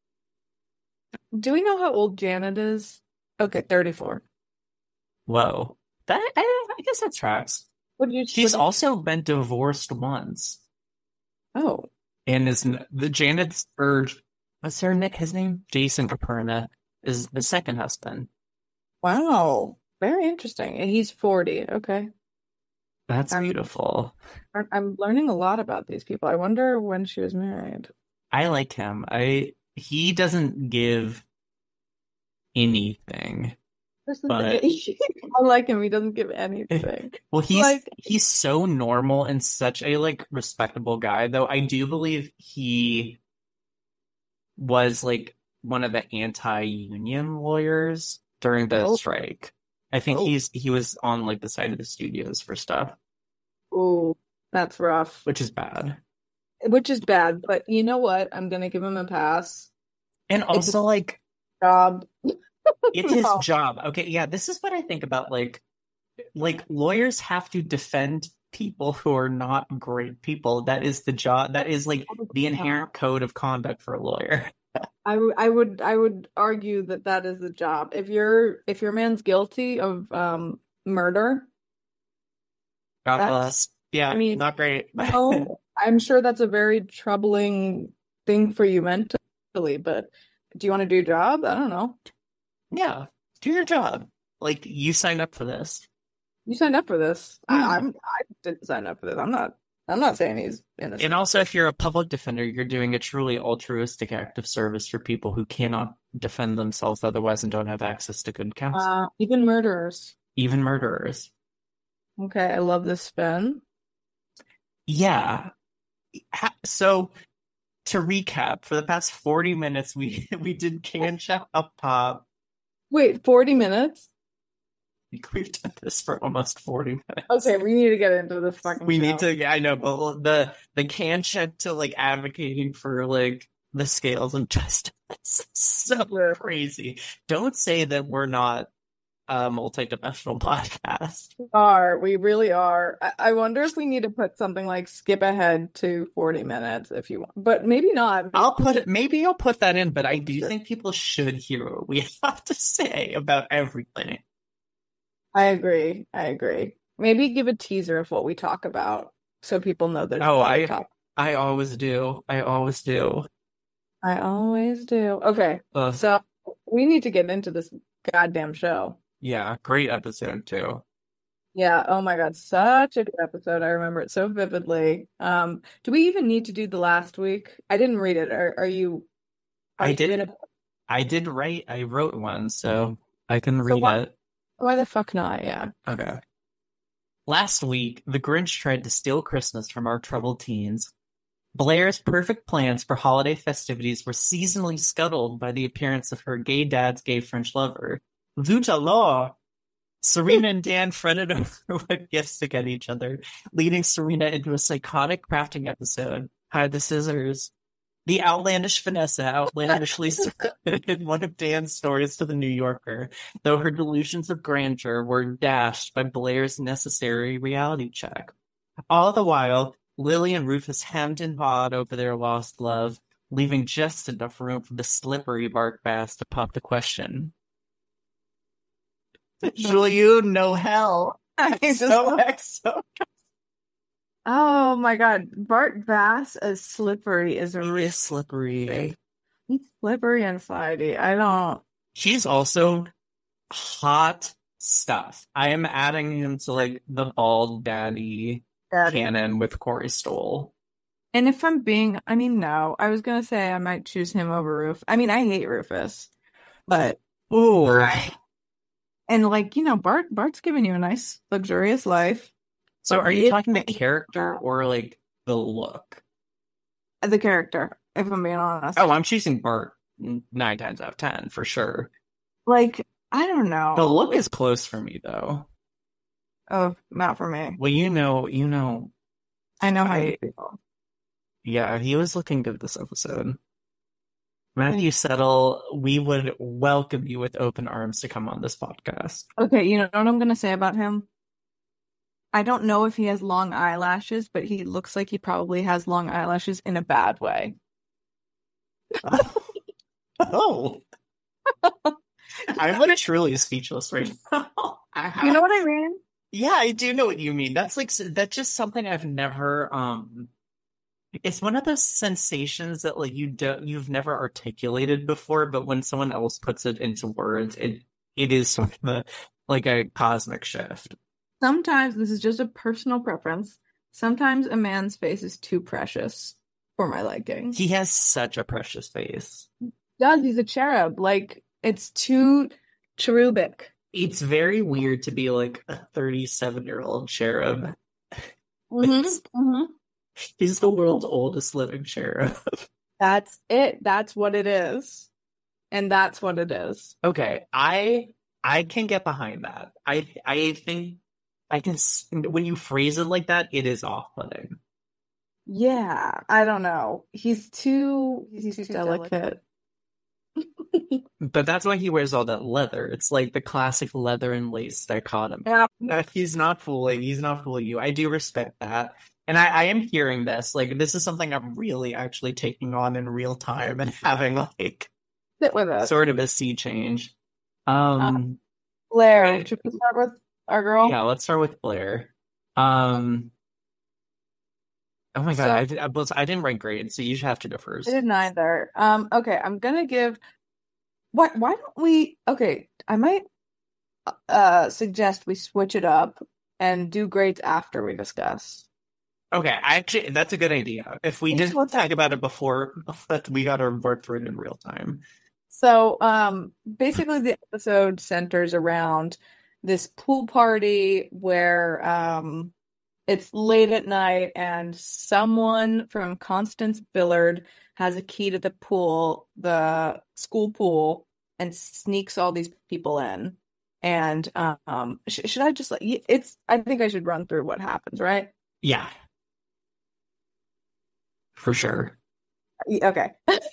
Do we know how old Janet is? Okay, 34. Whoa. I guess that tracks. She's also been divorced once. Oh. And Janet's, or what's his name? Jason Caperna is the second husband. Wow. Very interesting. And he's 40. Okay. That's beautiful. I'm learning a lot about these people. I wonder when she was married. I like him. He doesn't give anything. But I like him. He doesn't give anything. Well, he's so normal and such a like respectable guy, though I do believe he was like one of the anti-union lawyers during the strike. I think he was on like the side of the studios for stuff. Oh, that's rough. Which is bad. But you know what? I'm gonna give him a pass. And also like job. It's his job. Okay, yeah, this is what I think about like lawyers have to defend people who are not great people. That is the job. That is like the inherent code of conduct for a lawyer. I would argue that is the job. If your man's guilty of murder, God bless. Yeah, I mean, not great. No, I'm sure that's a very troubling thing for you mentally, but do you want to do a job? I don't know. Yeah, do your job. Like you signed up for this. You signed up for this. I didn't sign up for this. I'm not saying he's innocent. And also, if you're a public defender, you're doing a truly altruistic act of service for people who cannot defend themselves otherwise and don't have access to good counsel. Even murderers. Okay, I love this spin. Yeah. So, to recap, for the past 40 minutes, we did Can Check Up Pop. Wait, 40 minutes? We've done this for almost 40 minutes. Okay, we need to get into this fucking We show. need to, yeah, I know, but the Can Check to like advocating for like the scales of justice. So crazy. Don't say that we're not a multi-dimensional podcast. We really are. I wonder if we need to put something like skip ahead to 40 minutes if you want, but maybe not. Maybe I'll put that in, but I do think people should hear what we have to say about everything. I agree. Maybe give a teaser of what we talk about so people know that. I always do. Okay. So we need to get into this goddamn show. Yeah, great episode too. Yeah, oh my God, such a good episode. I remember it so vividly. Do we even need to do the last week? I didn't read it. Are you? I wrote one, so I can read it. Why the fuck not? Yeah. Okay. Last week, the Grinch tried to steal Christmas from our troubled teens. Blair's perfect plans for holiday festivities were seasonally scuttled by the appearance of her gay dad's gay French lover. Zut alors! Serena and Dan fretted over what gifts to get each other, leading Serena into a psychotic crafting episode. Hide the scissors. The outlandish Vanessa outlandishly submitted one of Dan's stories to the New Yorker, though her delusions of grandeur were dashed by Blair's necessary reality check. All the while, Lily and Rufus hemmed and hawed over their lost love, leaving just enough room for the slippery bark bass to pop the question. Julie, no hell. Oh my God, Bart Bass as Slippery is a real slippery. He's slippery and slidey. He's also hot stuff. I am adding him to like the bald daddy canon with Corey Stoll. And if I'm being, I mean, no, I was gonna say I might choose him over Rufus. I mean, I hate Rufus, but Ooh. and like, you know, Bart's giving you a nice, luxurious life. So are you talking the character or like the look? The character, if I'm being honest. Oh, I'm choosing Bart 9 times out of 10 for sure. Like, I don't know. The look is close for me though. Oh, not for me. Well, you know. I know how you feel. Yeah, he was looking good this episode. Matthew Settle, we would welcome you with open arms to come on this podcast. Okay, you know what I'm gonna say about him? I don't know if he has long eyelashes, but he looks like he probably has long eyelashes in a bad way. Oh. I'm truly speechless right now. You know what I mean? Yeah, I do know what you mean. That's just something I've never it's one of those sensations that like you've never articulated before, but when someone else puts it into words, it is sort of like a cosmic shift. Sometimes this is just a personal preference. Sometimes a man's face is too precious for my liking. He has such a precious face. He's a cherub. Like, it's too cherubic. It's very weird to be like a 37-year-old cherub. He's the world's oldest living cherub. That's it. That's what it is. And that's what it is. Okay, I can get behind that. I think I can, when you phrase it like that, it is off-putting. Yeah, I don't know. He's too delicate. But that's why he wears all that leather. It's like the classic leather and lace dichotomy. Yeah. He's not fooling you. I do respect that. And I am hearing this. Like, this is something I'm really actually taking on in real time and having like sit with us. Sort of a sea change. Blair, should we start with our girl? Yeah, let's start with Blair. Oh my God, I didn't write grades, so you should have to go first. I didn't either. Okay, I'm gonna give. Why don't we? Okay, I might suggest we switch it up and do grades after we discuss. Okay, actually, that's a good idea. If we didn't talk about it before, but we got to work through it in real time. So, basically, the episode centers around this pool party where it's late at night and someone from Constance Billard has a key to the pool, the school pool, and sneaks all these people in. And should I just I think I should run through what happens, right? Yeah. For sure. Okay.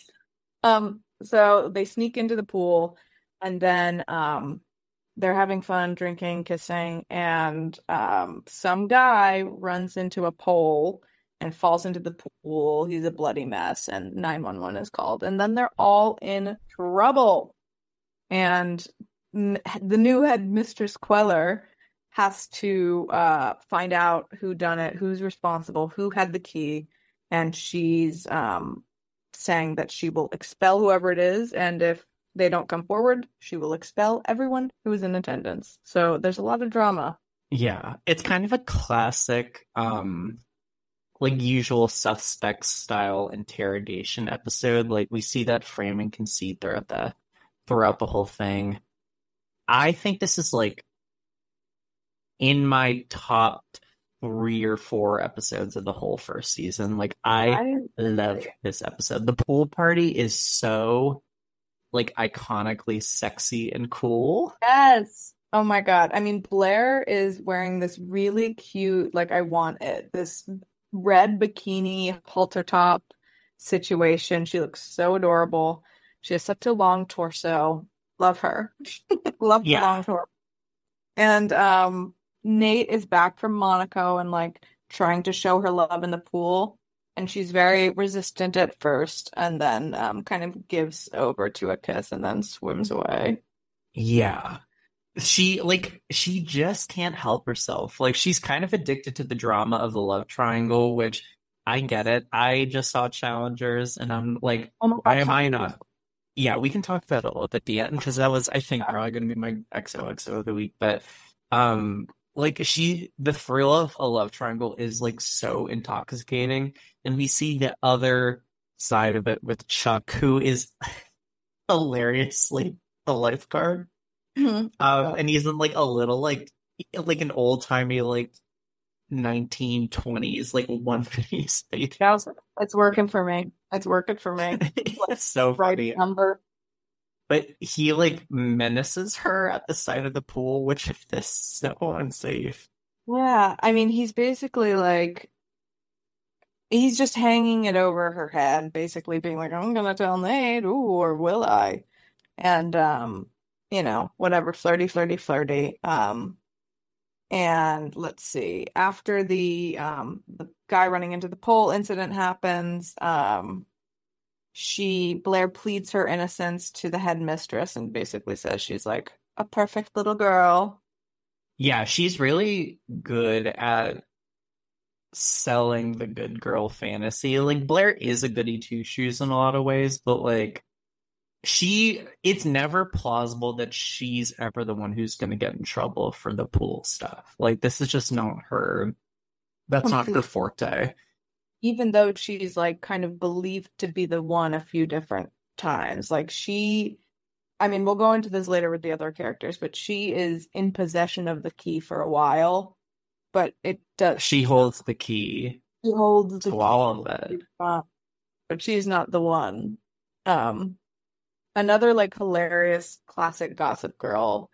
So they sneak into the pool and then they're having fun, drinking, kissing, and some guy runs into a pole and falls into the pool. He's a bloody mess, and 911 is called. And then they're all in trouble. And the new headmistress Queller has to find out who done it, who's responsible, who had the key, and she's saying that she will expel whoever it is, and if they don't come forward, she will expel everyone who is in attendance. So there's a lot of drama. Yeah, it's kind of a classic, like usual suspects style interrogation episode. Like we see that frame and conceit throughout the whole thing. I think this is like in my top 3 or 4 episodes of the whole first season. Like I love this episode. The pool party is so like iconically sexy and cool. Yes. Oh my God. I mean, Blair is wearing this really cute, like I want it, this red bikini halter top situation. She looks so adorable. She has such a long torso. Love her. Love the long torso. And Nate is back from Monaco and like trying to show her love in the pool. And she's very resistant at first and then kind of gives over to a kiss and then swims away. Yeah. She just can't help herself. Like she's kind of addicted to the drama of the love triangle, which I get it. I just saw Challengers and I'm like, why am I not? Yeah, we can talk about it a little bit at the end because that was, I think, probably going to be my XOXO of the week. But like the thrill of a love triangle is like so intoxicating, and we see the other side of it with Chuck, who is hilariously the lifeguard. And he's in like a little like an old timey like 1920s like one piece steakhouse. It's working for me. It's working for me. It's so funny. Number. But he like menaces her at the side of the pool, which is so unsafe. Yeah, I mean, he's basically like, he's just hanging it over her head, basically being like, I'm gonna tell Nate, ooh, or will I? And, you know, whatever, flirty, flirty, flirty. And let's see, after the guy running into the pole incident happens, Blair pleads her innocence to the headmistress and basically says she's like a perfect little girl. Yeah, she's really good at selling the good girl fantasy. Like, Blair is a goody two-shoes in a lot of ways, but like it's never plausible that she's ever the one who's going to get in trouble for the pool stuff. Like, this is just not her. That's not her forte. Even though she's like kind of believed to be the one a few different times. Like I mean, we'll go into this later with the other characters, but she is in possession of the key for a while. But she holds the key. She holds the key. All of it. But she's not the one. Another like hilarious classic Gossip Girl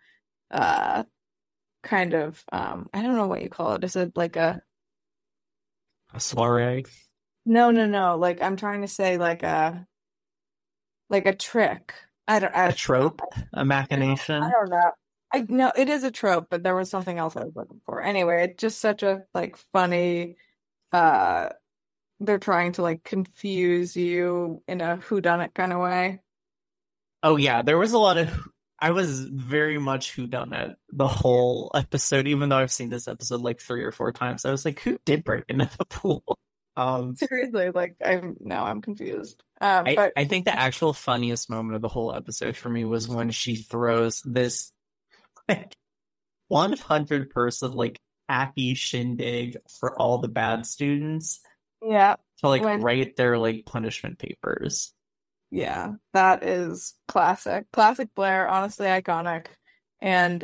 kind of I don't know what you call it. Is it like a soiree? No. Like, I'm trying to say like a trick. A trope? A machination? I don't know. No, it is a trope, but there was something else I was looking for. Anyway, it's just such a like funny. They're trying to like confuse you in a whodunit kind of way. Oh yeah, there was a lot of. I was very much whodunit the whole episode, even though I've seen this episode like 3 or 4 times. I was like, who did break into the pool? Seriously, like I'm confused. I think the actual funniest moment of the whole episode for me was when she throws this like 100-person like happy shindig for all the bad students. Yeah. To like write their like punishment papers. Yeah, that is classic. Classic Blair, honestly iconic. And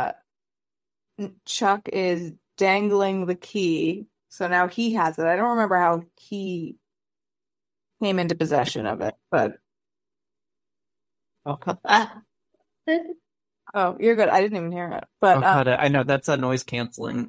Chuck is dangling the key. So now he has it. I don't remember how he came into possession of it, but I'll cut that. Oh, you're good. I didn't even hear it. But I'll cut it. I know that's a noise canceling.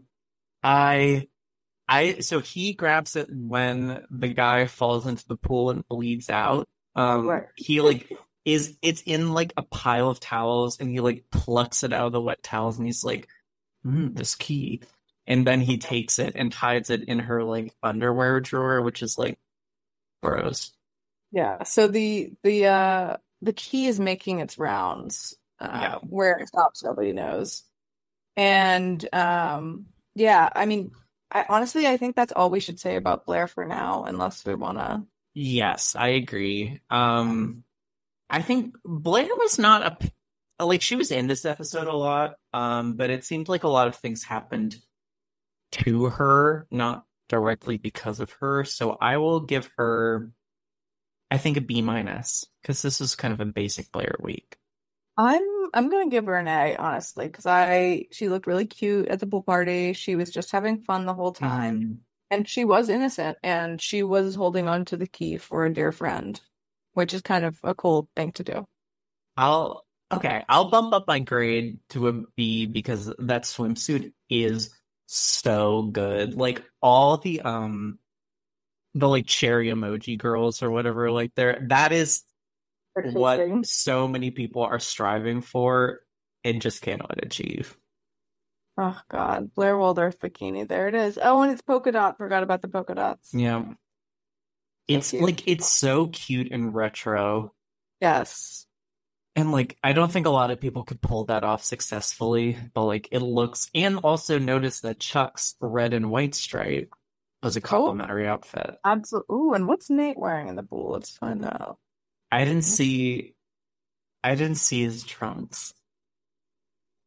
So he grabs it when the guy falls into the pool and bleeds out. Right. He like it's in like a pile of towels, and he like plucks it out of the wet towels, and he's like, this key. And then he takes it and hides it in her like underwear drawer, which is like gross. Yeah. So the key is making its rounds. Where it stops, nobody knows. And yeah, I mean, I think that's all we should say about Blair for now, unless we want to. Yes, I agree. I think Blair was not she was in this episode a lot, but it seemed like a lot of things happened to her, not directly because of her. So I will give her, I think, a B-, because this is kind of a basic Blair week. I'm gonna give her an A, honestly, because she looked really cute at the pool party. She was just having fun the whole time. And she was innocent, and she was holding on to the key for a dear friend, which is kind of a cool thing to do. I'll bump up my grade to a B because that swimsuit is so good. Like all the like cherry emoji girls or whatever, like that is what so many people are striving for and just cannot achieve. Oh God, Blair Waldorf bikini. There it is. Oh, and it's polka dot. Forgot about the polka dots. Yeah. It's like, it's so cute and retro. Yes. And like, I don't think a lot of people could pull that off successfully, but like it looks, and also notice that Chuck's red and white stripe was a complimentary outfit. Absolutely. Ooh, and what's Nate wearing in the pool? Let's find out. I didn't see his trunks.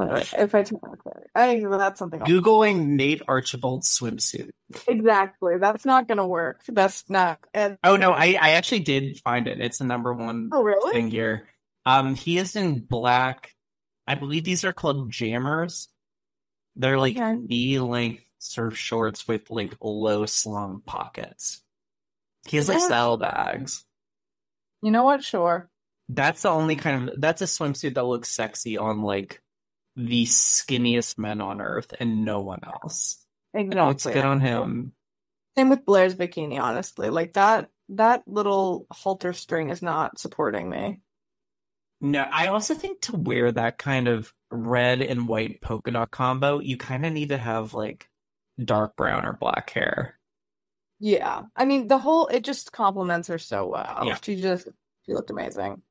If I that's something. Googling Nate Archibald swimsuit. Exactly. That's not gonna work. That's not. Oh no, I actually did find it. It's the number one really? thing here. He is in black. I believe these are called jammers. They're like knee-length surf shorts with like low slung pockets. He has like saddlebags. You know what? Sure. That's the only that's a swimsuit that looks sexy on like the skinniest men on earth and no one else. Exactly. It looks good on him. Same with Blair's bikini, honestly. Like that little halter string is not supporting me. No, I also think to wear that kind of red and white polka dot combo, you kind of need to have like dark brown or black hair. Yeah. I mean, it just complements her so well. Yeah. She looked amazing.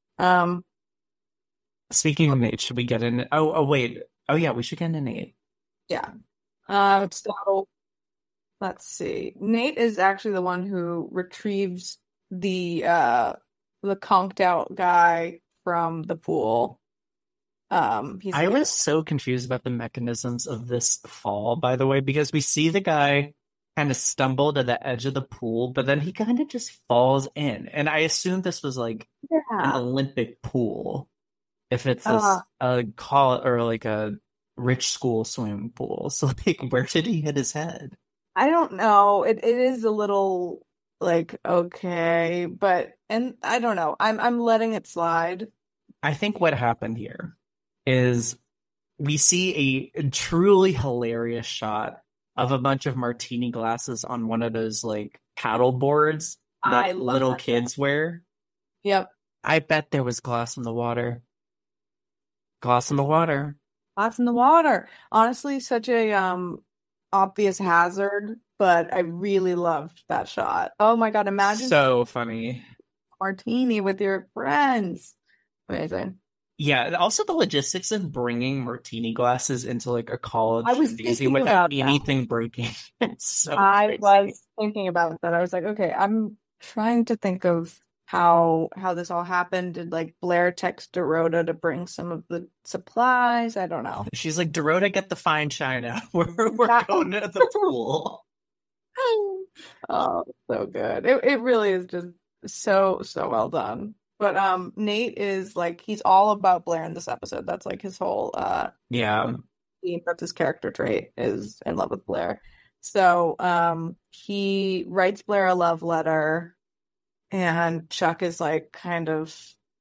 Speaking of Nate, should we get in? Oh, wait. Oh, yeah, we should get into Nate. Yeah. So let's see. Nate is actually the one who retrieves the conked out guy from the pool. I was so confused about the mechanisms of this fall, by the way, because we see the guy kind of stumble to the edge of the pool, but then he kind of just falls in. And I assumed this was like an Olympic pool. If it's a call or like a rich school swimming pool. So like, where did he hit his head? I don't know. It is a little like, okay, and I don't know. I'm letting it slide. I think what happened here is we see a truly hilarious shot of a bunch of martini glasses on one of those like paddle boards that little kids wear. Yep. I bet there was glass in the water. Glass in the water. Glass in the water. Honestly, such a obvious hazard, but I really loved that shot. Oh my God, imagine so funny. Martini with your friends. Amazing. Yeah, also the logistics of bringing martini glasses into like a college gymnasium without anything breaking. It's so I was thinking about that. I was like, okay, I'm trying to think of how this all happened. Did like Blair text Dorota to bring some of the supplies? I don't know. She's like, Dorota, get the fine china. We're going to the pool. Oh, so good. It really is just so well done. But Nate is like, he's all about Blair in this episode. That's like his whole that's his character trait, is in love with Blair. So he writes Blair a love letter, and Chuck is like kind of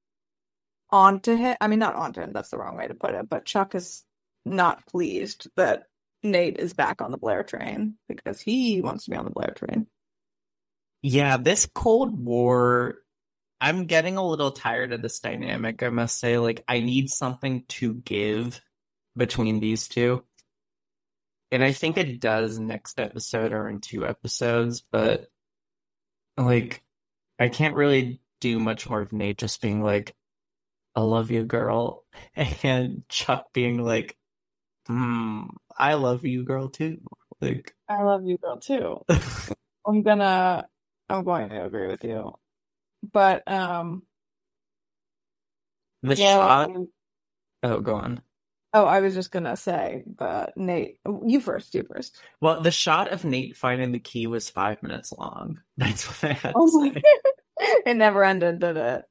onto him. I mean, not onto him, that's the wrong way to put it, but Chuck is not pleased that Nate is back on the Blair train because he wants to be on the Blair train. Yeah, this Cold War, I'm getting a little tired of this dynamic, I must say. Like, I need something to give between these two. And I think it does next episode or in 2 episodes, but like, I can't really do much more of Nate just being like, I love you, girl. And Chuck being like, I love you, girl, too. Like, I love you, girl, too. I'm going to agree with you. But the shot. Oh, go on. Oh, I was just gonna say, Nate, you first. Well, the shot of Nate finding the key was 5 minutes long. That's what I had to say. It never ended, did it?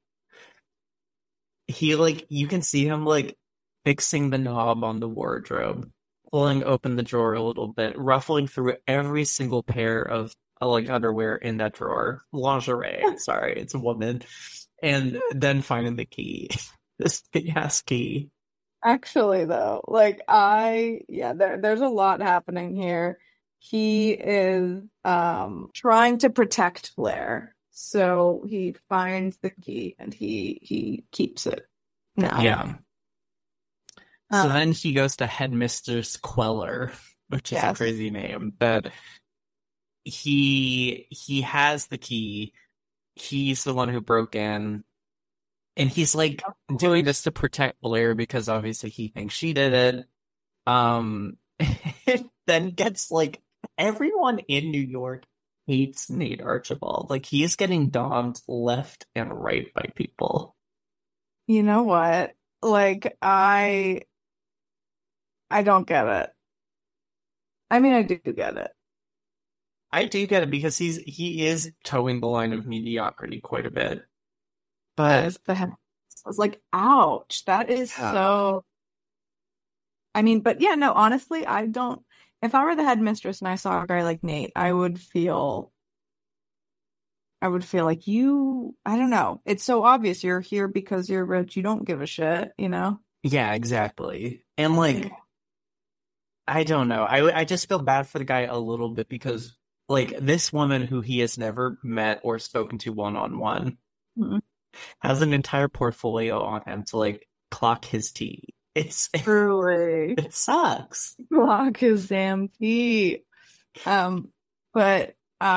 He you can see him fixing the knob on the wardrobe, pulling open the drawer a little bit, ruffling through every single pair of underwear in that drawer. Lingerie, sorry, it's a woman. And then finding the key. This big ass key. Actually, though, there's a lot happening here. He is trying to protect Blair, so he finds the key and he keeps it now. Yeah. So then he goes to Headmistress Queller, which is a crazy name, but he has the key. He's the one who broke in. And he's doing this to protect Blair because obviously he thinks she did it. Then gets everyone in New York hates Nate Archibald. He is getting domed left and right by people. You know what? I don't get it. I mean, I do get it. I do get it because he is towing the line of mediocrity quite a bit. But I was like, ouch, that is so. I mean, but yeah, no, honestly, I don't. If I were the headmistress and I saw a guy like Nate, I would feel like you, I don't know. It's so obvious you're here because you're rich. You don't give a shit, you know? Yeah, exactly. And like, I don't know. I just feel bad for the guy a little bit because like this woman who he has never met or spoken to one-on-one has an entire portfolio on him to like clock his tea. It's truly, it sucks. Clock his damn tea. But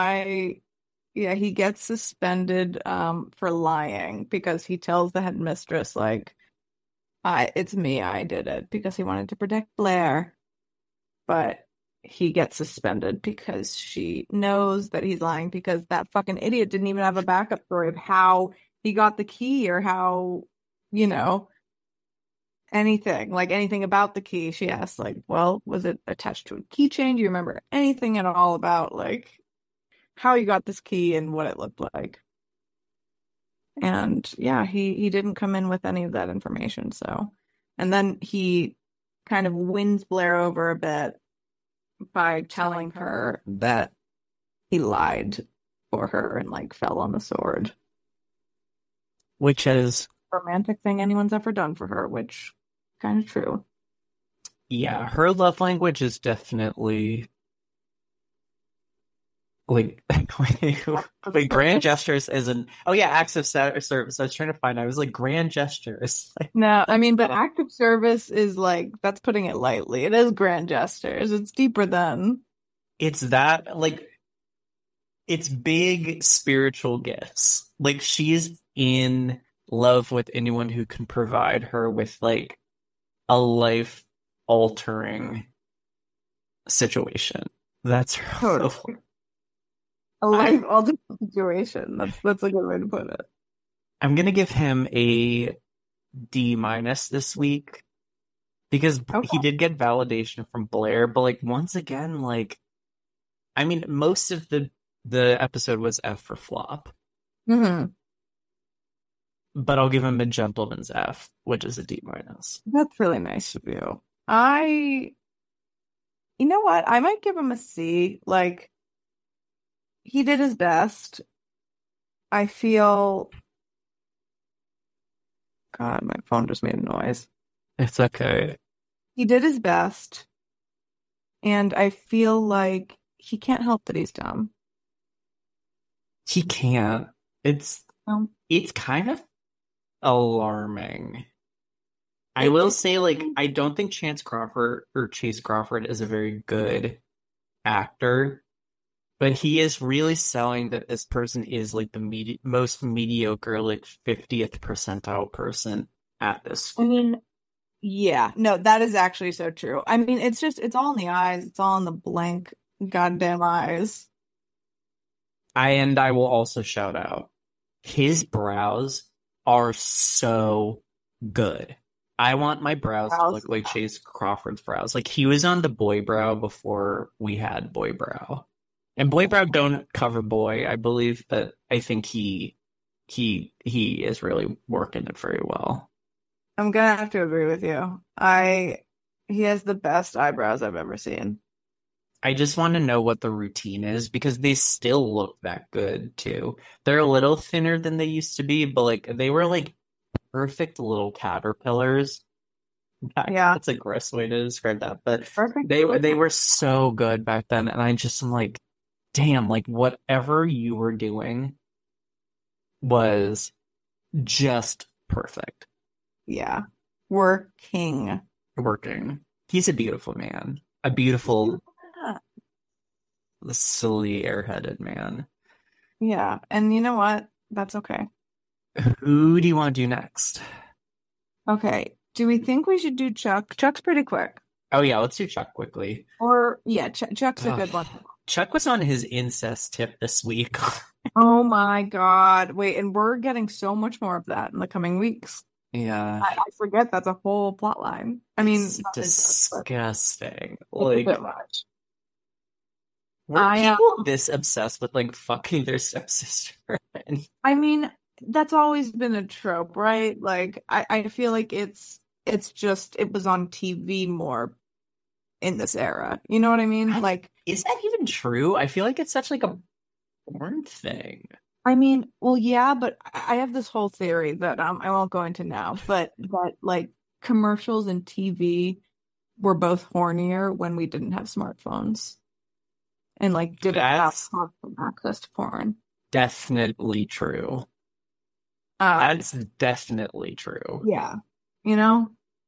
he gets suspended for lying because he tells the headmistress like, it's me, I did it, because he wanted to protect Blair. But he gets suspended because she knows that he's lying because that fucking idiot didn't even have a backup story of how he got the key or how, you know, anything about the key. She asked, like, well, was it attached to a keychain? Do you remember anything at all about, like, how you got this key and what it looked like? And yeah, he didn't come in with any of that information. So, and then he kind of wins Blair over a bit by telling her that he lied for her and like fell on the sword, which is romantic thing anyone's ever done for her, which kind of true. Yeah, her love language is definitely like grand gestures isn't. Oh yeah, acts of service. I was trying to find. I was like grand gestures. No, I mean, but active service is like, that's putting it lightly. It is grand gestures. It's deeper than. It's that, like, it's big spiritual gifts. Like she's in love with anyone who can provide her with like a life altering situation. That's her. Totally. A life altering situation. That's a good way to put it. I'm gonna give him a D- this week because he did get validation from Blair, but like once again, like I mean, most of the episode was F for flop. Mm-hmm. But I'll give him a gentleman's F, which is a D-. That's really nice of you. You know what? I might give him a C. Like, he did his best. I feel... God, my phone just made a noise. It's okay. He did his best. And I feel like he can't help that he's dumb. He can't. It's kind of alarming. I will say, like, I don't think Chase Crawford is a very good actor, but he is really selling that this person is like the most mediocre, like 50th percentile person at this. I mean, yeah, no, that is actually so true. I mean, it's all in the eyes. It's all in the blank goddamn eyes. I will also shout out, his brows are so good. I want my brows to look like Chase Crawford's brows. Like, he was on the boy brow before we had boy brow. And boy brow don't cover boy. I believe that I think he is really working it very well. I'm gonna have to agree with you. He has the best eyebrows I've ever seen. I just want to know what the routine is because they still look that good too. They're a little thinner than they used to be, but like they were like perfect little caterpillars. Yeah, that's a gross way to describe that, but perfect. They were so good back then, and I just am like, damn, like whatever you were doing was just perfect. Yeah, working. He's a beautiful man, a beautiful, silly, airheaded man. Yeah, and you know what? That's okay. Who do you want to do next? Okay. Do we think we should do Chuck? Chuck's pretty quick. Oh, yeah. Let's do Chuck quickly. Or, yeah, Chuck's a good one. Chuck was on his incest tip this week. Oh, my God. Wait, and we're getting so much more of that in the coming weeks. Yeah. I forget that's a whole plot line. I mean, It's not disgusting. it's a Like, bit much. were people this obsessed with like fucking their stepsister? And I mean, that's always been a trope, right? Like, I feel like it's just it was on TV more in this era. You know what I mean? Like, is that even true? I feel like it's such like a porn thing. I mean, well, yeah, but I have this whole theory that I won't go into now, but that like commercials and TV were both hornier when we didn't have smartphones and like didn't have That's constant access to porn. definitely true. Uh, That's definitely true. yeah, you know.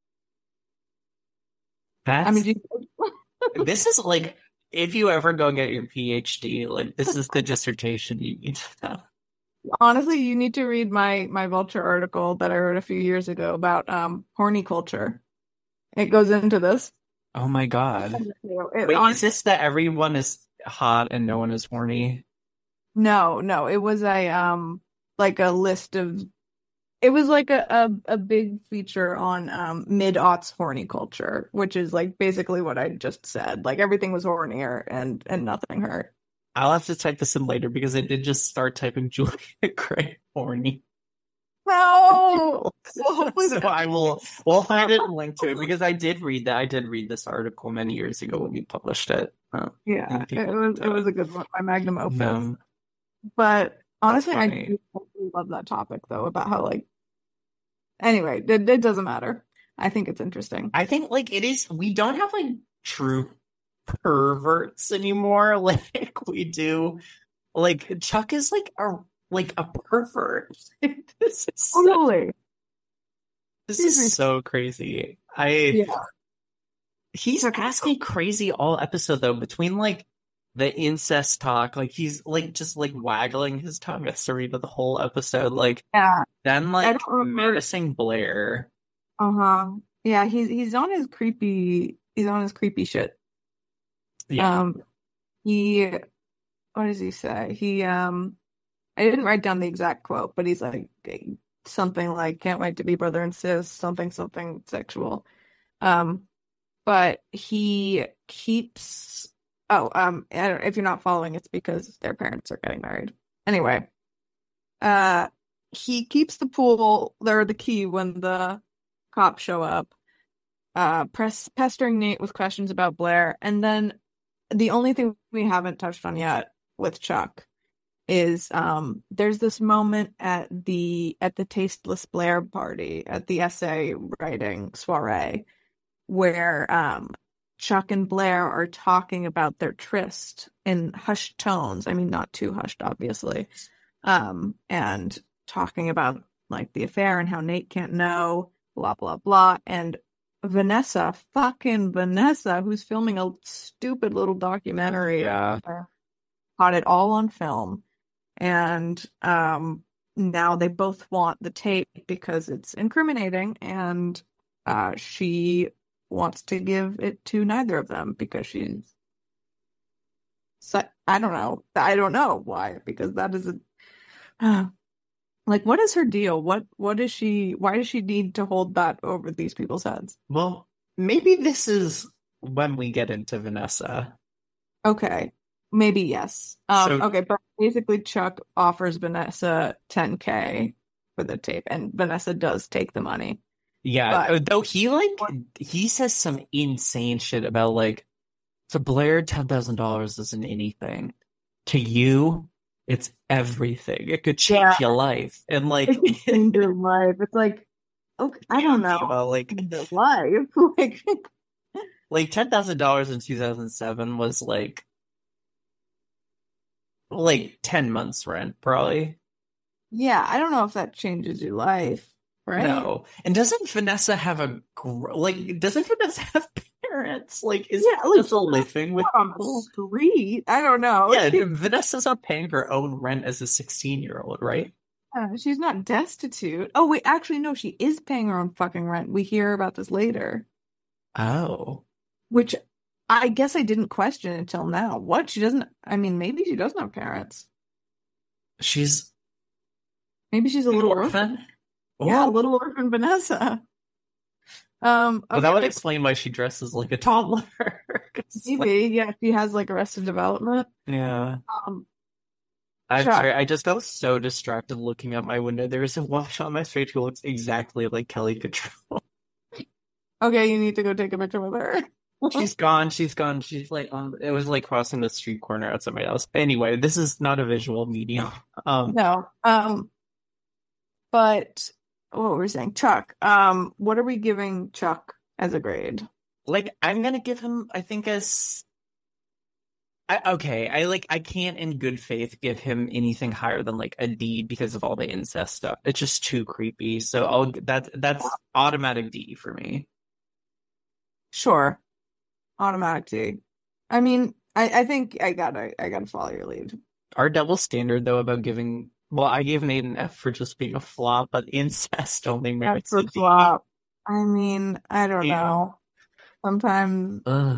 I That's mean, this is like if you ever go get your PhD, like this is the dissertation you need to know. honestly, you need to read my Vulture article that I wrote a few years ago about horny culture. It goes into this. Oh my God. It, Wait, hon- is this that everyone is hot and no one is horny? no, it was a like a list of it was like a big feature on mid-aughts horny culture, which is like basically what I just said. Like everything was hornier and nothing hurt. I'll have to type this in later because I did just start typing Julia Gray horny. No. Well, hopefully So we'll find it and link to it because I did read that. I did read this article many years ago when you published it. yeah, People it was a good one, my magnum opus. No, But honestly, I funny. do love that topic though about how like anyway, it doesn't matter. I think it's interesting. I think like it is. We don't have like true perverts anymore, like we do. Like Chuck is like a pervert. This is Totally. this is so crazy. He's Yeah. asking crazy all episode though between like the incest talk, like he's like just like waggling his tongue at Serena the whole episode, like Yeah. then I like don't remember. menacing Blair. Uh-huh. Yeah, he's on his creepy shit. Yeah. He what does he say? I didn't write down the exact quote, but he's like something like can't wait to be brother and sis, something sexual. But he keeps if you're not following, it's because their parents are getting married. Anyway, he keeps the pool or the key when the cops show up, pestering Nate with questions about Blair, and then the only thing we haven't touched on yet with Chuck is there's this moment at the Tasteless Blair party at the essay writing soiree where Chuck and Blair are talking about their tryst in hushed tones. I mean, not too hushed, obviously. And talking about like the affair and how Nate can't know, blah, blah, blah. And fucking Vanessa, who's filming a stupid little documentary, Yeah. caught it all on film. And now they both want the tape because it's incriminating, and she wants to give it to neither of them because she's I don't know why, because that is like, what is her deal? What is she? Why does she need to hold that over these people's heads? Well, maybe this is when we get into Vanessa. Okay, maybe yes. Okay, but basically Chuck offers Vanessa $10K for the tape, and Vanessa does take the money. Yeah, But though he says some insane shit about like to Blair, $10,000 isn't anything. To you, it's everything. It could change your life. And like in your life, it's like, okay, I don't know. about like The life, like $10,000 in 2007 was like 10 months rent, probably. yeah, I don't know if that changes your life, right? No. And doesn't Vanessa have doesn't Vanessa have parents? Like, is Yeah, like, Vanessa living with on the people? street. I don't know. Yeah, Vanessa's not paying her own rent as a 16-year-old, right? She's not destitute. Oh, wait, actually, no, she is paying her own fucking rent. We hear about this later, Oh. which I guess I didn't question until now. What? She doesn't, I mean, maybe she doesn't have parents. She's Maybe she's a an little orphan? Yeah, Oh, Little Orphan Vanessa. well, that Okay, would explain why she dresses like a toddler. 'Cause, like, maybe, yeah, she has like Arrested Development. yeah. Um, I'm Chuck. sorry, I just got so distracted looking out my window. There is a watch on my street who looks exactly like Kelly Control. Okay, you need to go take a picture with her. She's gone. She's gone. She's like on. It was like crossing the street corner outside my house. Anyway, this is not a visual medium. No. But what were we saying? Chuck. What are we giving Chuck as a grade? Like I'm gonna give him. I think as. I can't in good faith give him anything higher than like a D because of all the incest stuff. It's just too creepy. So that's automatic D for me. Sure. Automatic D. I mean, I think I gotta follow your lead. Our double standard though about giving. Well, I gave Nate an F for just being a flop, but incest only merits That's a a D. flop. I mean, I don't Yeah. know. Ugh.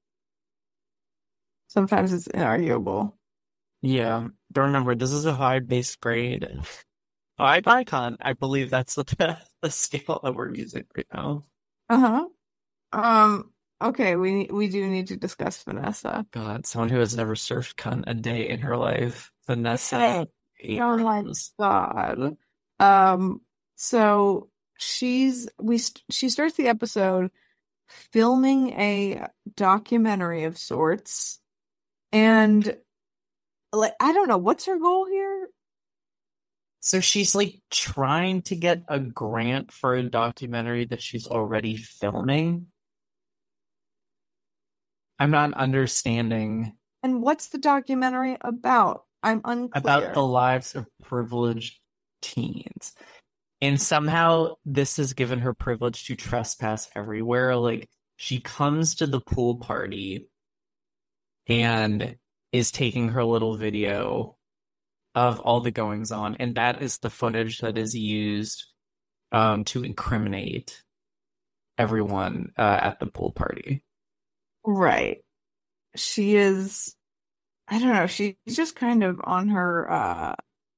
Sometimes it's inarguable. Yeah. But remember, this is a high base grade. Icon. I believe that's the scale that we're using right now. Uh-huh. Okay, we do need to discuss Vanessa. God, someone who has never surfed cunt a day in her life. Vanessa Oh my Abrams. God. So she starts the episode filming a documentary of sorts, and like I don't know what's her goal here. So she's like trying to get a grant for a documentary that she's already filming. I'm not understanding And what's the documentary about? I'm unclear. about the lives of privileged teens. And somehow this has given her privilege to trespass everywhere. Like she comes to the pool party and is taking her little video of all the goings on. And that is the footage that is used to incriminate everyone at the pool party. Right. She is, I don't know, she's just kind of on her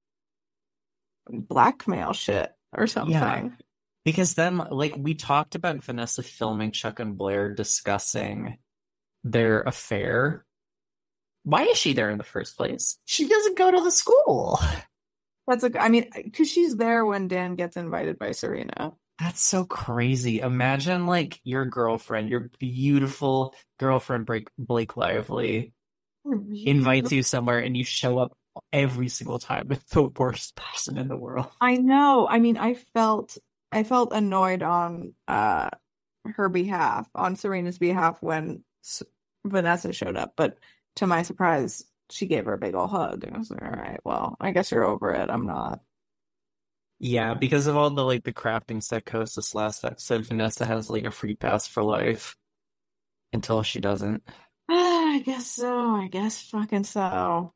blackmail shit or something. Yeah. Because then, like, we talked about Vanessa filming Chuck and Blair discussing their affair. Why is she there in the first place? She doesn't go to the school. I mean, because she's there when Dan gets invited by Serena. That's so crazy. Imagine, like, your girlfriend, your beautiful girlfriend, Blake Lively, invites you somewhere and you show up every single time with the worst person in the world. I know. I mean, I felt annoyed on her behalf, on Serena's behalf when Vanessa showed up, but to my surprise, she gave her a big old hug. And I was like, all right, well, I guess you're over it. I'm not. Yeah, because of all the like the crafting psychosis last episode, Vanessa has like a free pass for life until she doesn't. I guess so. I guess fucking so.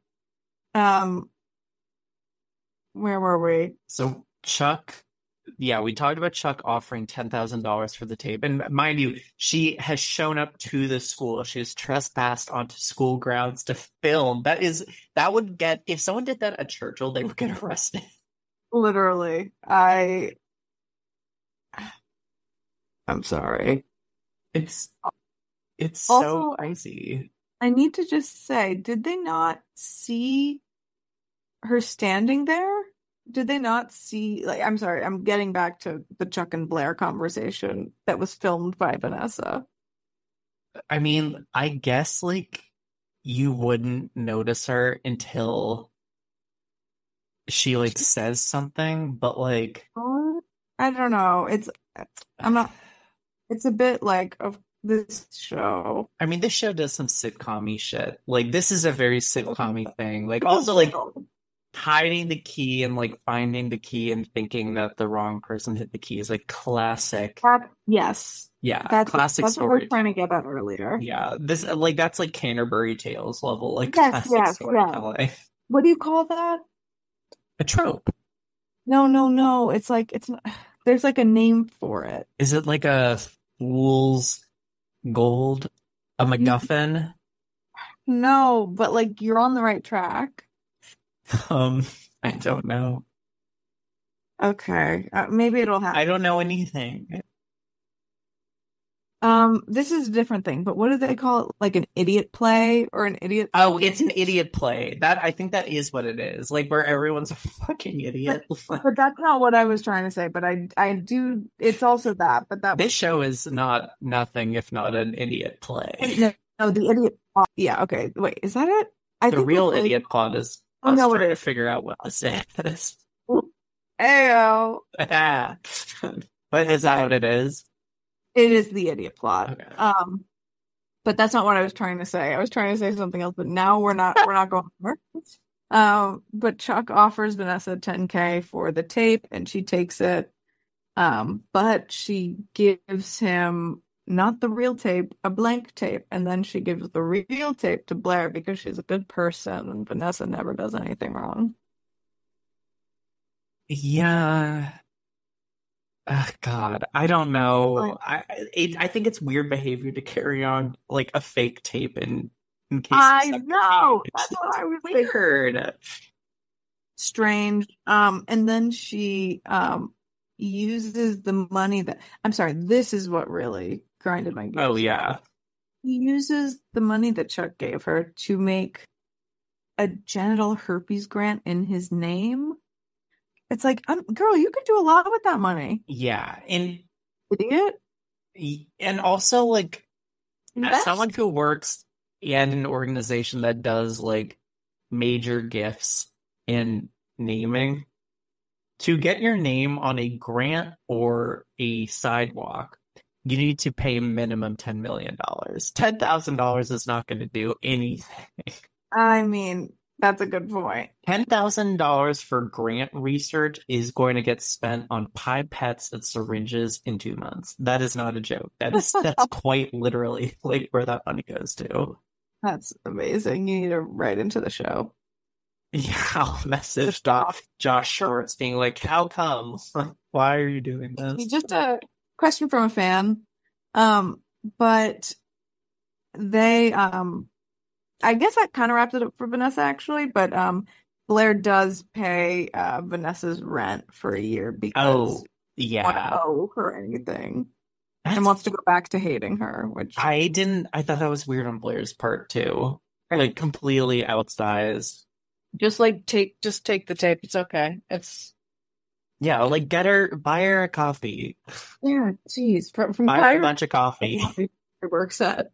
Where were we? So Chuck, yeah, we talked about Chuck offering $10,000 for the tape. And mind you, she has shown up to the school. She has trespassed onto school grounds to film. That would get, if someone did that at Churchill, they would get arrested. Literally. I'm sorry. It's Also, so icy. I need to just say, did they not see her standing there? Did they not see, like, I'm sorry, I'm getting back to the Chuck and Blair conversation that was filmed by Vanessa. I mean, I guess like you wouldn't notice her until she like says something, but like I don't know. It's a bit like of this show. I mean, this show does some sitcom-y shit. Like this is a very sitcom-y thing. Like also like hiding the key and like finding the key and thinking that the wrong person hit the key is like classic. Yes. Yeah, That's classic what story. we're trying to get at earlier. Yeah, this like that's like Canterbury Tales level, like Yes, classic yes, storytelling. What do you call that? A trope. No. It's like there's like a name for it. Is it like a fool's gold? A MacGuffin? No, but like you're on the right track. I don't know. Okay. Maybe it'll happen. I don't know anything. This is a different thing, but what do they call it? Like an idiot play or an idiot? Oh, it's an idiot play. I think that is what it is. Like where everyone's a fucking idiot. But that's not what I was trying to say. But I do. It's also that. But that this show is nothing if not an idiot play. No, the idiot plot. Yeah. Okay. Wait, is that it? The real idiot plot is. Oh no, what it to is. figure out what to say this. Ayo. But is that what it is? It is the idiot plot. Okay. But that's not what I was trying to say. I was trying to say something else, but now we're not going there. But Chuck offers Vanessa $10K for the tape and she takes it. But she gives him not the real tape, a blank tape, and then she gives the real tape to Blair because she's a good person and Vanessa never does anything wrong. Yeah. God, I don't know. I think it's weird behavior to carry on like a fake tape in case. I know. That's what I was thinking. Weird. Strange. And then she uses the money that I'm sorry, this is what really grinded my gears. Oh yeah. He uses the money that Chuck gave her to make a genital herpes grant in his name. It's like, girl, you could do a lot with that money. Yeah, and idiot. And also, like, Invest. as someone who works in an organization that does like major gifts in naming, to get your name on a grant or a sidewalk, you need to pay minimum $10 million. $10,000 is not going to do anything. I mean, that's a good point. $10,000 for grant research is going to get spent on pipettes and syringes in 2 months. That is not a joke. That's quite literally like where that money goes to. That's amazing. You need to write into the show. Yeah, I'll message Josh Shorts being like, how come? Why are you doing this? Just a question from a fan. But they I guess that kind of wrapped it up for Vanessa, actually. But Blair does pay Vanessa's rent for a year because yeah, want to owe her anything and wants to go back to hating her. Which I thought that was weird on Blair's part too. Like completely outsized. Just take the tape. It's okay. Yeah, like buy her a coffee. Yeah, jeez. From buy her a bunch of coffee. It works at.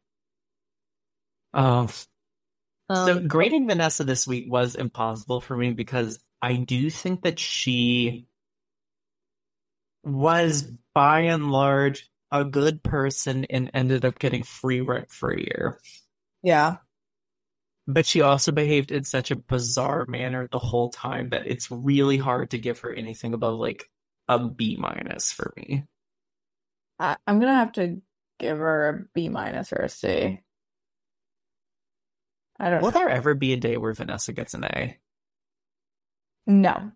So grading Vanessa this week was impossible for me because I do think that she was, by and large, a good person and ended up getting free rent for a year. Yeah. But she also behaved in such a bizarre manner the whole time that it's really hard to give her anything above like a B- for me. I'm going to have to give her a B- or a C. I don't know. Will there ever be a day where Vanessa gets an A? No.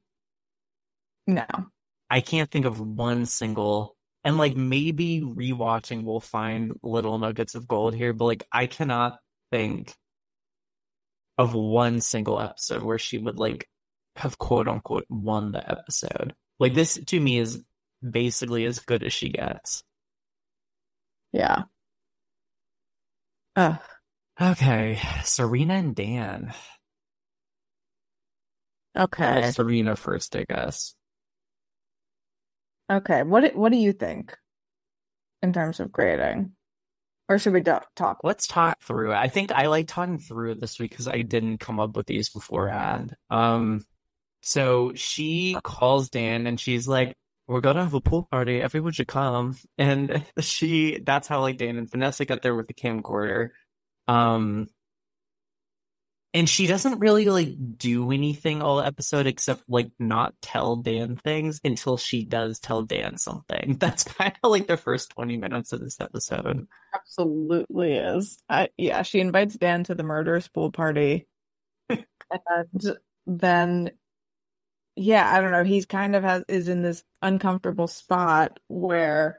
I can't think of one single, and like maybe rewatching will find little nuggets of gold here, but like I cannot think of one single episode where she would like have quote unquote won the episode. Like this to me is basically as good as she gets. Yeah. Okay, Serena and Dan. Okay. Serena first, I guess. Okay, what do you think in terms of grading? Or should we talk? Let's talk through it. I think I like talking through it this week because I didn't come up with these beforehand. So she calls Dan and she's like, we're gonna have a pool party, everyone should come. And that's how like Dan and Vanessa got there with the camcorder. And she doesn't really like do anything all episode except like not tell Dan things until she does tell Dan something. That's kind of like the first 20 minutes of this episode. Absolutely is. Yeah, she invites Dan to the murderous pool party. And then, yeah, I don't know. He's kind of is in this uncomfortable spot where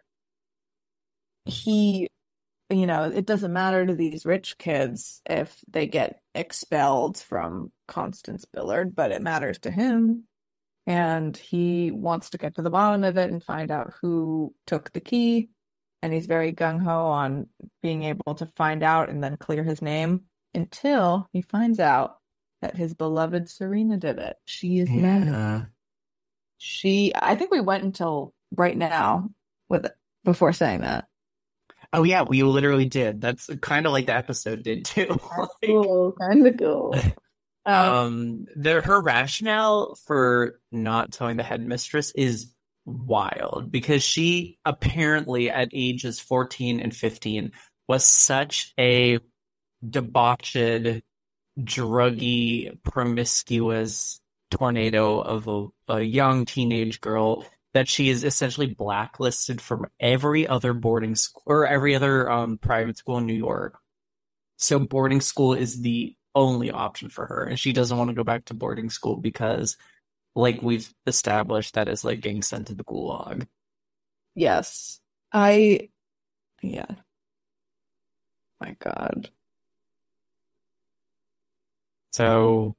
he, it doesn't matter to these rich kids if they get expelled from Constance Billard, but it matters to him. and he wants to get to the bottom of it and find out who took the key. And he's very gung-ho on being able to find out and then clear his name until he finds out that his beloved Serena did it. She is mad. I think we went until right now with it before saying that. Oh yeah, we literally did. That's kind of like the episode did too. Cool, kind of cool. Her rationale for not telling the headmistress is wild because she apparently at ages 14 and 15 was such a debauched, druggy, promiscuous tornado of a young teenage girl that she is essentially blacklisted from every other boarding school or every other private school in New York. So boarding school is the only option for her, and she doesn't want to go back to boarding school because, like we've established, that is like getting sent to the gulag. Yes. Yeah. My God. So,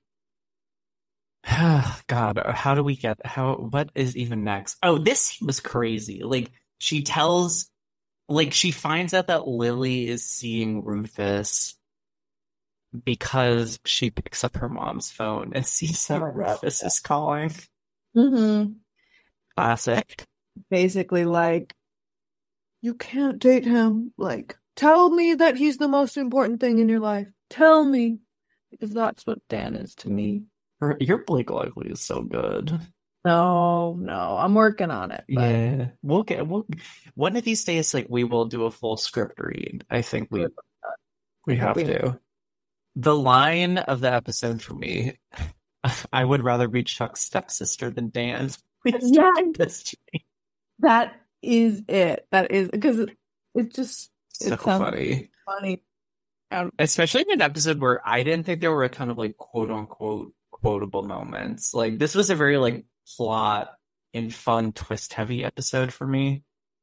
God, what is even next? Oh, this was crazy. Like, she finds out that Lily is seeing Rufus because she picks up her mom's phone and sees that Rufus is calling. Mm-hmm. Classic. Basically, like, you can't date him. Like, tell me that he's the most important thing in your life. Tell me. Because that's what Dan is to me. Your Blake Lively is so good. No, I'm working on it. But... Yeah. One of these days, like, we will do a full script read. I think we have to. The line of the episode for me, I would rather be Chuck's stepsister than Dan's. Please don't do this to me. That is it. That is because it's just so funny. Especially in an episode where I didn't think there were a ton of like quote unquote quotable moments. Like this was a very like plot and fun twist heavy episode for me.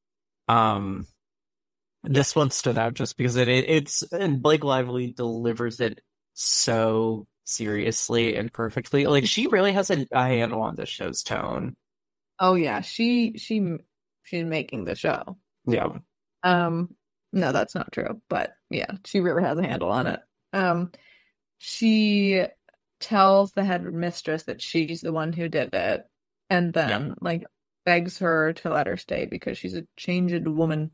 This one stood out just because it's and Blake Lively delivers it so seriously and perfectly. Like she really has a handle on this show's tone. Oh yeah, she's making the show. Yeah. No, that's not true. But yeah, she really has a handle on it. She tells the headmistress that she's the one who did it, and then like begs her to let her stay because she's a changed woman.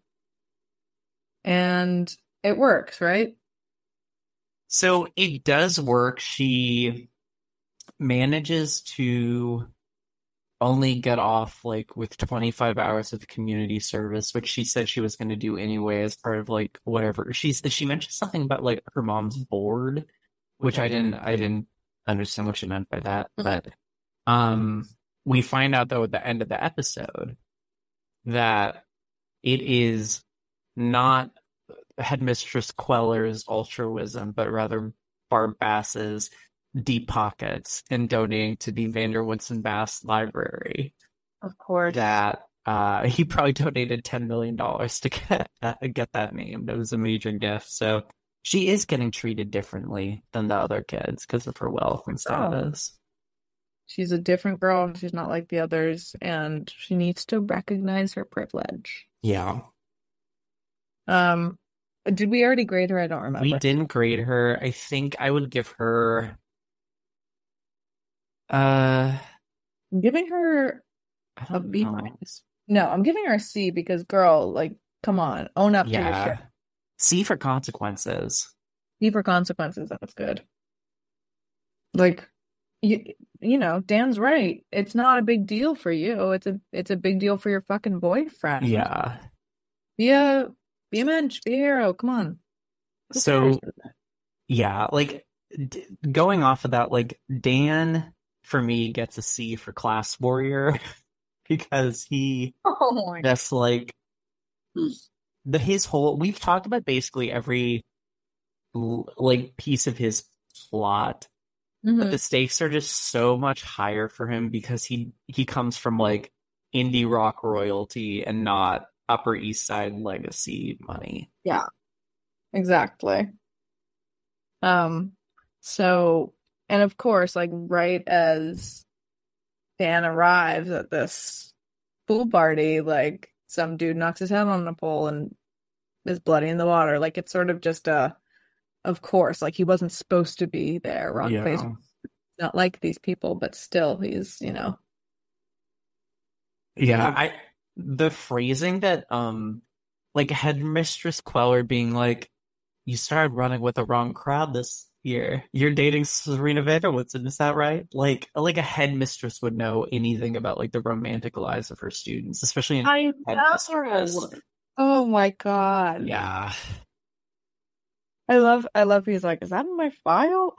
And it works, right? So it does work. She manages to only get off like with 25 hours of community service, which she said she was going to do anyway as part of like whatever. She mentioned something about like her mom's board, which I didn't understand what she meant by that. But we find out though at the end of the episode that it is not Headmistress Queller's altruism, but rather Barb Bass's deep pockets in donating to the Vander Woodson Bass Library. Of course. That he probably donated $10 million to get that name. That was a major gift. So she is getting treated differently than the other kids because of her wealth and status. She's a different girl. She's not like the others, and she needs to recognize her privilege. Yeah. Did we already grade her? I don't remember. We didn't grade her. I think I would give her I'm giving her a B minus. No, I'm giving her a C because, girl, like, come on, own up to your shit. C for consequences. C for consequences. That's good. Like, you know, Dan's right. It's not a big deal for you. It's a big deal for your fucking boyfriend. Yeah. Be a mensch. Be a hero. Come on. So, yeah, like going off of that, like Dan for me gets a C for class warrior because he just like his whole. We've talked about basically every like piece of his plot, but the stakes are just so much higher for him because he comes from like indie rock royalty and not Upper East Side legacy money. Yeah, exactly. So, and of course, like right as Dan arrives at this pool party, like some dude knocks his head on a pole and is bloody in the water. Like it's sort of just of course, like he wasn't supposed to be there. Rock face, not like these people, but still, he's Yeah, the phrasing that like Headmistress Queller being like, you started running with the wrong crowd this year. You're dating Serena Vanderwoodson, is that right? Like a headmistress would know anything about like the romantic lives of her students, especially in Headmistress. Oh my God. Yeah. I love he's like, is that in my file?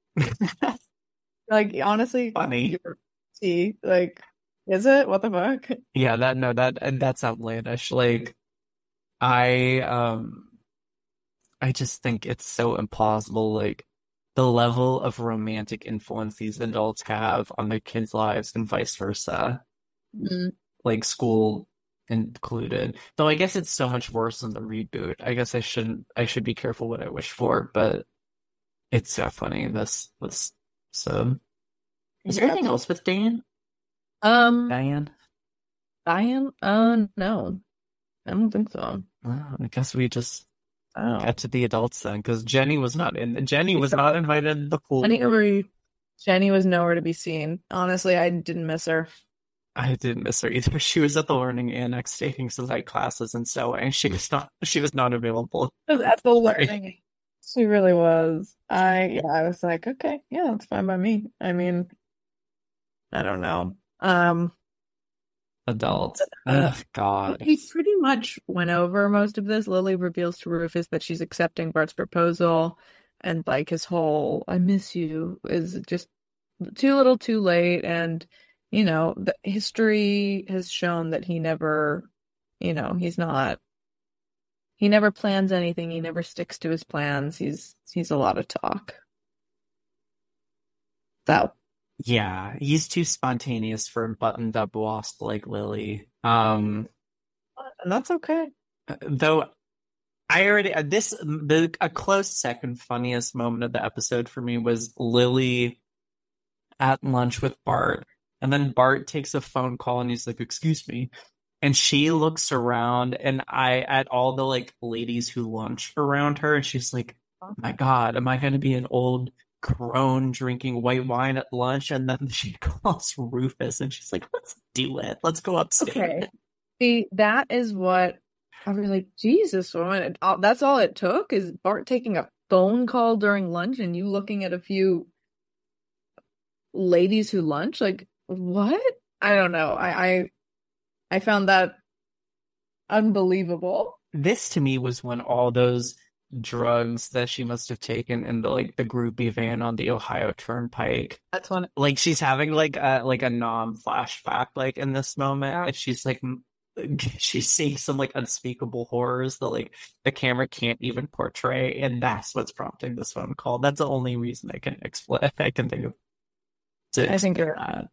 Like honestly, Funny. See, like, is it? What the fuck? Yeah, that's outlandish. Like I just think it's so implausible, like the level of romantic influence these adults have on their kids' lives and vice versa. Mm-hmm. Like school included. Though I guess it's so much worse than the reboot. I guess I should be careful what I wish for, but it's so funny. This was so. Is there anything else with Diane? Diane? No. I don't think so. Well, I guess we just got to the adults then, because Jenny was not invited to the pool. Jenny was nowhere to be seen. Honestly, I didn't miss her. I didn't miss her either. She was at the Learning Annex taking some light classes and sewing. She was not available. At the Learning. She really was. I was like, okay, yeah, that's fine by me. I mean, I don't know. Adults. Oh, God. He pretty much went over most of this. Lily reveals to Rufus that she's accepting Bart's proposal, and like his whole "I miss you" is just too little, too late. And the history has shown that he never, he never plans anything. He never sticks to his plans. He's a lot of talk. So. Yeah, he's too spontaneous for a buttoned up wasp like Lily. And that's okay. Though I already a close second funniest moment of the episode for me was Lily at lunch with Bart, and then Bart takes a phone call and he's like, "Excuse me," and she looks around and at all the like ladies who lunch around her, and she's like, "Oh my God, am I going to be an old crone drinking white wine at lunch?" And then she calls Rufus and she's like, "Let's do it. Let's go upstairs." Okay. See, that is what I was like, Jesus, woman. That's all it took is Bart taking a phone call during lunch and you looking at a few ladies who lunch? Like, what? I don't know. I found that unbelievable. This to me was when all those drugs that she must have taken in the groupie van on the Ohio Turnpike. That's when she's having like a nom flashback like in this moment, and she's like she's seeing some like unspeakable horrors that the camera can't even portray, and that's what's prompting this phone call. That's the only reason I can explain. I can think of. I think you're that.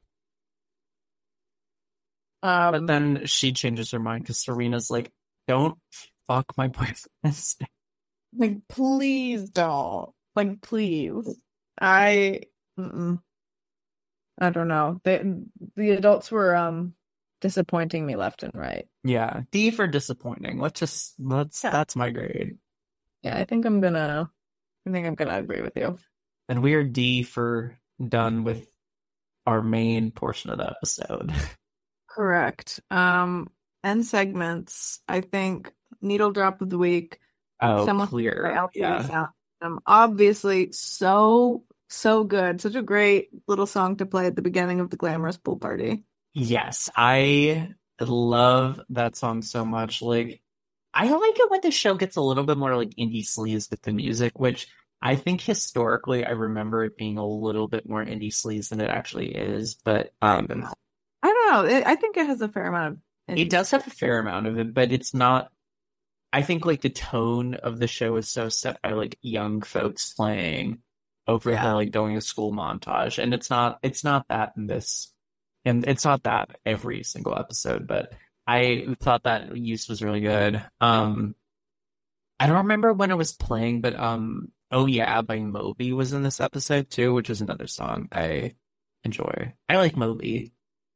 But then she changes her mind because Serena's like, "Don't fuck my boyfriend." Like, please don't. Like, please. I don't know. The adults were disappointing me left and right. Yeah, D for disappointing. That's my grade. Yeah, I think I'm gonna agree with you. And we are D for done with our main portion of the episode. Correct. End segments. I think needle drop of the week. Oh, clear. Yeah. Obviously, so good. Such a great little song to play at the beginning of the glamorous pool party. Yes, I love that song so much. Like, I like it when the show gets a little bit more like indie sleaze with the music, which I think historically I remember it being a little bit more indie sleaze than it actually is. But I don't know. I think it has a fair amount of. It does have a fair amount of it, but it's not. I think the tone of the show is so set by young folks playing over the going to school montage, and it's not that in this, and it's not that every single episode. But I thought that use was really good. I don't remember when it was playing, but "Oh Yeah" by Moby was in this episode too, which is another song I enjoy. I like Moby.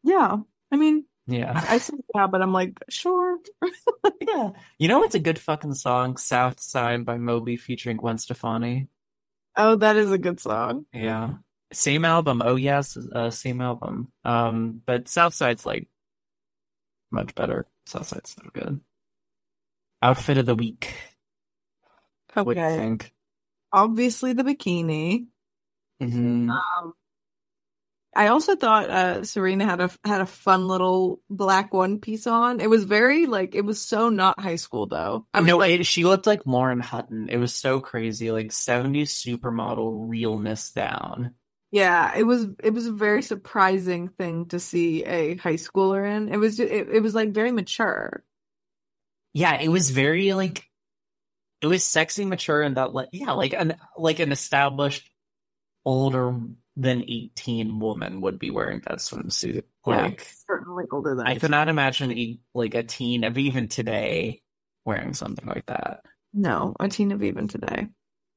Yeah. I mean, Yeah. I said yeah, but I'm like, sure. Yeah. You know what's a good fucking song? South Side by Moby featuring Gwen Stefani. Oh, that is a good song. Yeah. Same album. Oh yes, same album. But Southside's like much better. Southside's so good. Outfit of the week. What do you Okay. think? Obviously the bikini. Mm-hmm. I also thought Serena had a fun little black one piece on. It was very like it was so not high school though. I was No, like, she looked like Lauren Hutton. It was so crazy, like 70s supermodel realness down. yeah, it was a very surprising thing to see a high schooler in. It was like very mature. Yeah, it was very like it was sexy, mature, and that like like an established older than 18 woman would be wearing that swimsuit. Like certainly older than I 18. could not imagine like a teen of even today wearing something like that. No, a teen of even today.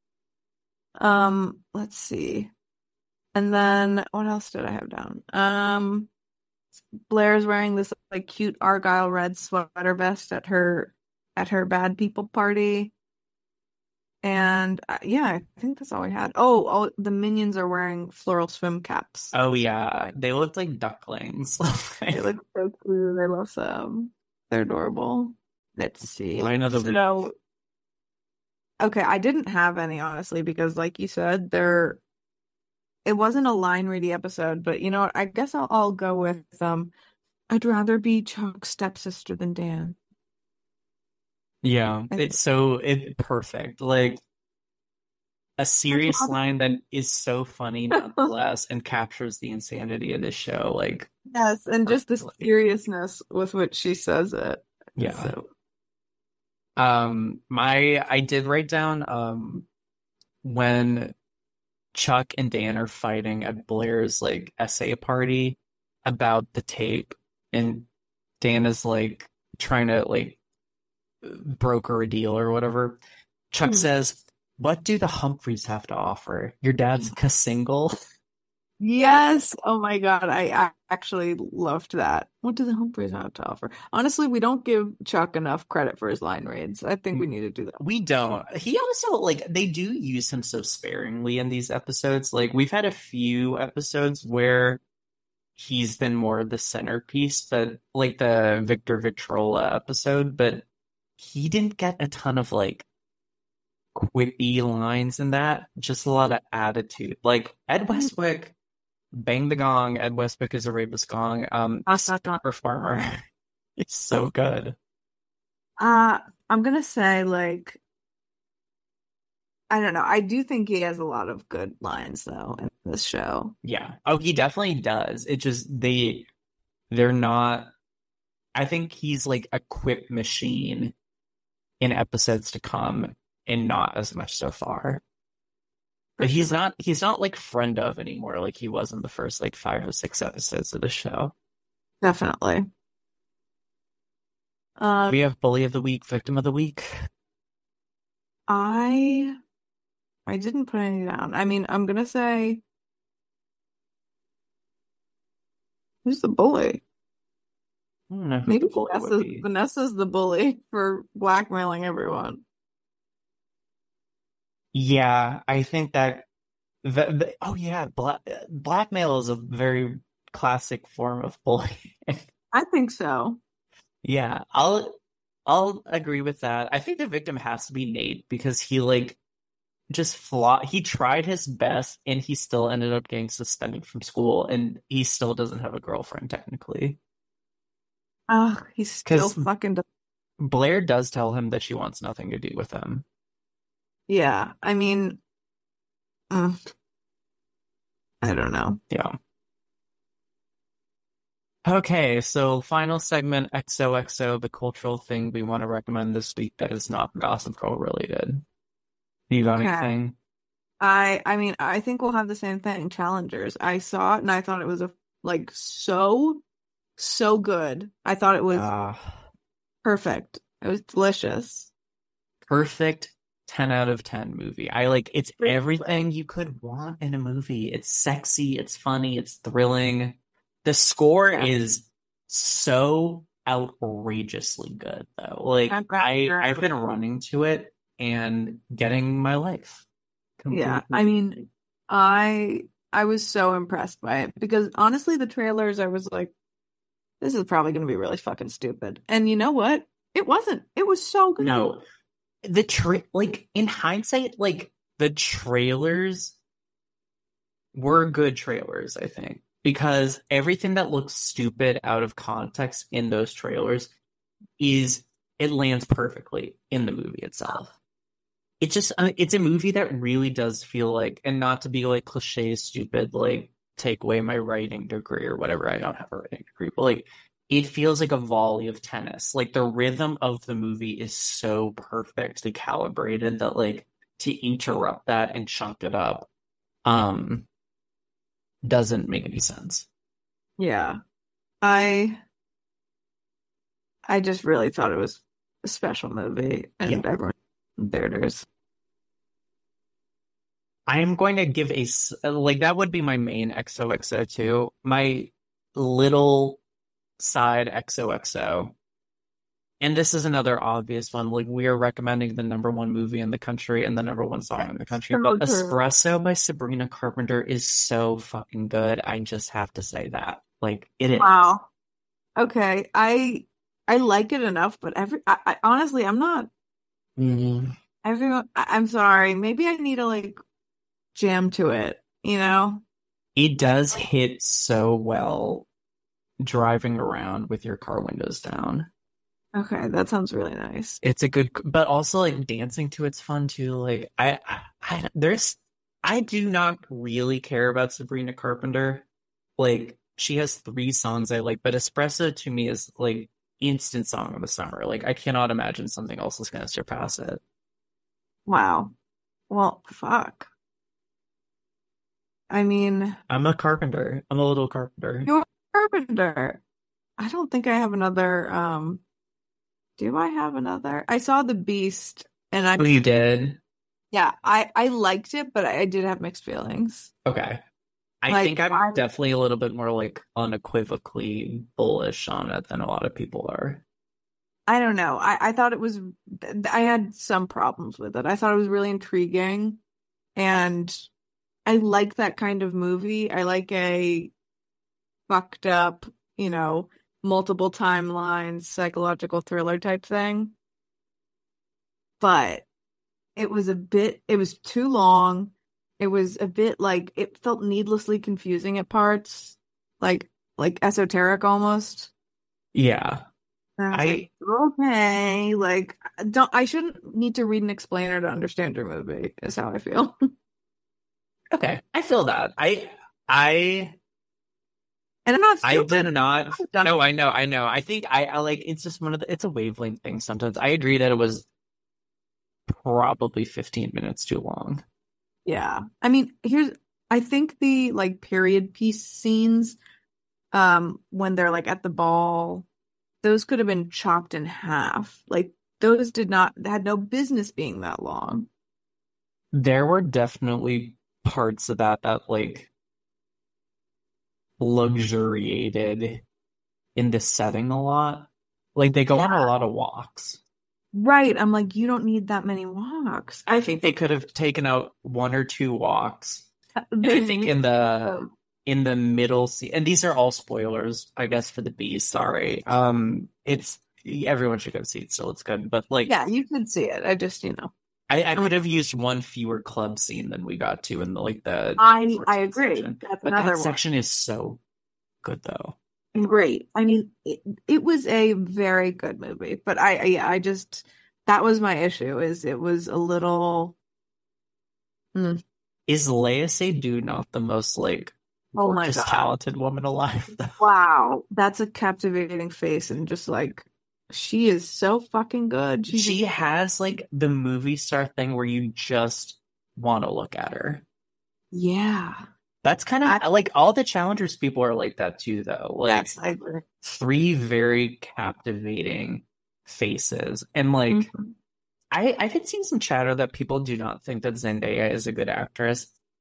Let's see. And then what else did I have down? Blair's wearing this like cute Argyle red sweater vest at her bad people party. And yeah, I think that's all we had. Oh, the minions are wearing floral swim caps. Oh yeah, they looked like ducklings. They look so cute. I love them. They're adorable. Let's see. I know the Okay, I didn't have any honestly because, like you said, it wasn't a line ready episode. But you know what? I guess I'll go with I'd rather be Chuck's stepsister than Dan. Yeah, it's perfect. Like a serious line that is so funny nonetheless and captures the insanity of this show. Like Yes, and just the seriousness with which she says it. yeah. So, I did write down when Chuck and Dan are fighting at Blair's like essay party about the tape, and Dan is like trying to like broker a deal or whatever. Chuck says, "What do the Humphreys have to offer? Your dad's a single." yes. Oh my God. I actually loved that. What do the Humphreys have to offer? Honestly, we don't give Chuck enough credit for his line reads. I think we need to do that. We don't. He also like they do use him so sparingly in these episodes. Like we've had a few episodes where he's been more of the centerpiece, but like the Victor Victrola episode, but he didn't get a ton of like quippy lines in that. Just a lot of attitude. Like Ed Westwick, bang the gong. Ed Westwick is a rapist gong. Super farmer. It's so good. I'm gonna say like I don't know. I do think he has a lot of good lines though in this show. Yeah. Oh, he definitely does. It just they're not. I think he's like a quip machine in episodes to come, and not as much so far. But he's not like friend of anymore like he was in the first like 5 or 6 episodes of the show. Definitely. We have bully of the week, victim of the week. I didn't put any down. I mean, I'm gonna say who's the bully? I don't know who Maybe the bully would be. Vanessa's the bully for blackmailing everyone. Yeah, I think that blackmail is a very classic form of bullying. I think so. Yeah, I'll agree with that. I think the victim has to be Nate because he like he tried his best and he still ended up getting suspended from school and he still doesn't have a girlfriend technically. Oh, he's still fucking. Blair does tell him that she wants nothing to do with him. Yeah, I mean, I don't know. Yeah. Okay, so final segment, XOXO, the cultural thing we want to recommend this week that is not Gossip Girl related. You got anything? I mean, I think we'll have the same thing. Challengers. I saw it and I thought it was so good. I thought it was perfect. It was delicious. Perfect 10 out of 10 movie. It's everything you could want in a movie. It's sexy, it's funny, it's thrilling. The score is so outrageously good, though. Like, I've been running to it and getting my life. Yeah, I mean, I was so impressed by it because honestly, the trailers, I was like, this is probably going to be really fucking stupid. And you know what? It wasn't. It was so good. No, like in hindsight, like the trailers were good trailers, I think, because everything that looks stupid out of context in those trailers it lands perfectly in the movie itself. It's just, it's a movie that really does feel like, and not to be like cliche stupid, like take away my writing degree or whatever. I don't have a writing degree, but like it feels like a volley of tennis. Like the rhythm of the movie is so perfectly calibrated that like to interrupt that and chunk it up, doesn't make any sense. Yeah. I just really thought it was a special movie, and everyone theaters. I am going to give that would be my main XOXO too. My little side XOXO. And this is another obvious one. Like, we are recommending the #1 movie in the country and the #1 song in the country. But Espresso by Sabrina Carpenter is so fucking good. I just have to say that. Like, it is. Wow. Okay. I like it enough, but I honestly, I'm not. I'm sorry. Maybe I need to like jam to it, you know? It does hit so well driving around with your car windows down. Okay, that sounds really nice. It's a good, but also like dancing to it's fun too. Like I do not really care about Sabrina Carpenter. Like, she has 3 songs I like, but Espresso to me is like instant song of the summer. Like, I cannot imagine something else is going to surpass it. Wow. Well, fuck. I mean, I'm a carpenter. I'm a little carpenter. You're a carpenter. I don't think I have another. Do I have another? I saw The Beast, and Oh, you did? Yeah, I liked it, but I did have mixed feelings. Okay. I think I'm definitely a little bit more like unequivocally bullish on it than a lot of people are. I don't know. I thought it was. I had some problems with it. I thought it was really intriguing, and I like that kind of movie. I like a fucked up, multiple timelines, psychological thriller type thing. But it was too long. It was a bit like, it felt needlessly confusing at parts, like esoteric almost. Yeah. I shouldn't need to read an explainer to understand your movie, is how I feel. Okay, I feel that. And I'm not stupid. I did not. No, I know. I think I like, it's just it's a wavelength thing sometimes. I agree that it was probably 15 minutes too long. Yeah. I mean, I think the like period piece scenes, when they're like at the ball, those could have been chopped in half. Like, those had no business being that long. There were definitely parts of that like luxuriated in this setting a lot. Like, they go on a lot of walks. Right. I'm like, you don't need that many walks. I think they could have taken out 1 or 2 walks. And I think in the middle scene, and these are all spoilers, I guess, for The Beast. Sorry. It's, everyone should go see it, so it's good. But like, yeah, you can see it. I just, I could have used 1 fewer club scene than we got to in the I agree. Section. That's but another that one. section is so good though. Great. I mean, it was a very good movie, but I just, that was my issue, is it was a little. Is Léa Seydoux not the most like gorgeous, talented woman alive though? Wow, that's a captivating face, and just like, she is so fucking good. She has like the movie star thing where you just want to look at her. Yeah. That's kind of like all the Challengers people are like that too, though. Like, yes, I agree. 3 very captivating faces. And like, I've been seeing some chatter that people do not think that Zendaya is a good actress.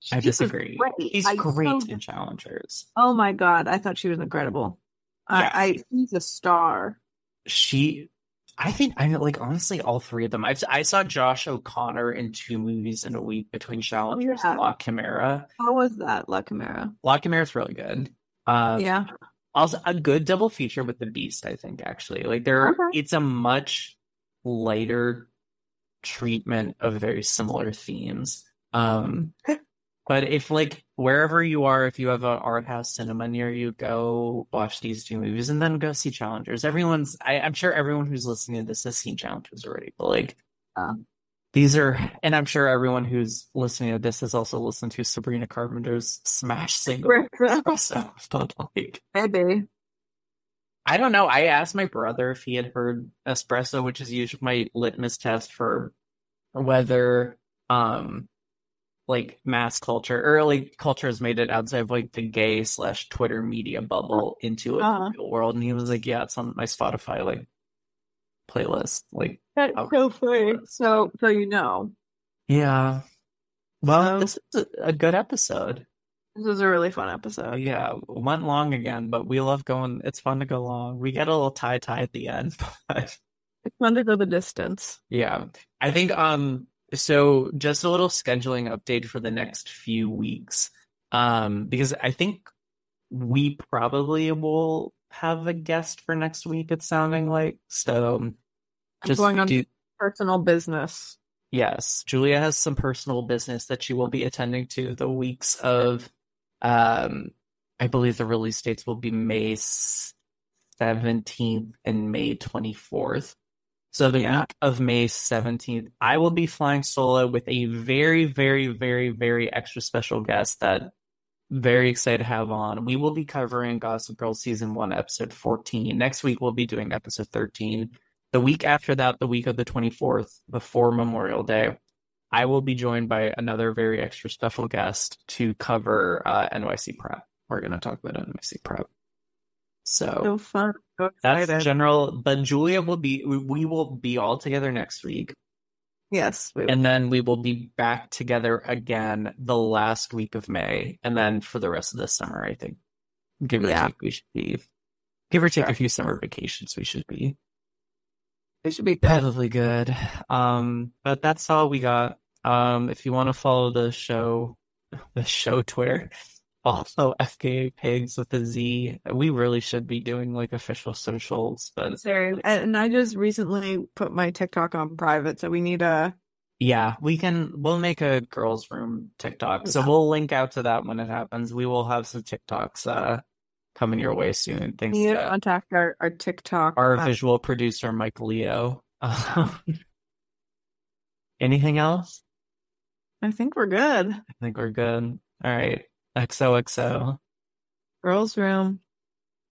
I disagree. He's great in Challengers. Oh my God, I thought she was incredible. Yeah. She's a star. I think I know, like, honestly, all three of them. I saw Josh O'Connor in 2 movies in a week between Challengers and La Chimera. How was that, La Chimera? La Chimera's really good. Yeah. Also, a good double feature with The Beast, I think, actually. Like, it's a much lighter treatment of very similar themes. But if, like, wherever you are, if you have an art house cinema near you, go watch these 2 movies and then go see Challengers. I'm sure everyone who's listening to this has seen Challengers already, but, like, and I'm sure everyone who's listening to this has also listened to Sabrina Carpenter's smash single, Espresso. But, like, Maybe. I don't know. I asked my brother if he had heard Espresso, which is usually my litmus test for whether, like, mass culture or like culture has made it outside of like the gay / Twitter media bubble into a real world. And he was like, yeah, it's on my Spotify like playlist. Like, that's so funny. So you know. Yeah. Well, this is a good episode. This was a really fun episode. Yeah, went long again, but we love going. It's fun to go long. We get a little tie at the end, but it's fun to go the distance. Yeah, I think so just a little scheduling update for the next few weeks. Because I think we probably will have a guest for next week, it's sounding like. So just going on personal business. Yes, Julia has some personal business that she will be attending to the weeks of, I believe the release dates will be May 17th and May 24th. So the week of May 17th, I will be flying solo with a very, very, very, very extra special guest that I'm very excited to have on. We will be covering Gossip Girl Season 1, Episode 14. Next week, we'll be doing Episode 13. The week after that, the week of the 24th, before Memorial Day, I will be joined by another very extra special guest to cover NYC Prep. We're going to talk about NYC Prep. So fun. So excited. That's general, but Julia we will be all together next week. Yes. And then we will be back together again the last week of May. And then for the rest of the summer, I think, give or take a few summer vacations, we should be. It should be probably good. But that's all we got. If you want to follow the show Twitter, also FKA Pigs with a Z. We really should be doing like official socials, but and I just recently put my TikTok on private, so we need a. Yeah, we'll make a girls' room TikTok, so we'll link out to that when it happens. We will have some TikToks coming your way soon. Thanks. We need to contact our TikTok, our visual producer Mike Leo. Anything else? I think we're good. All right. XOXO. Girls' room.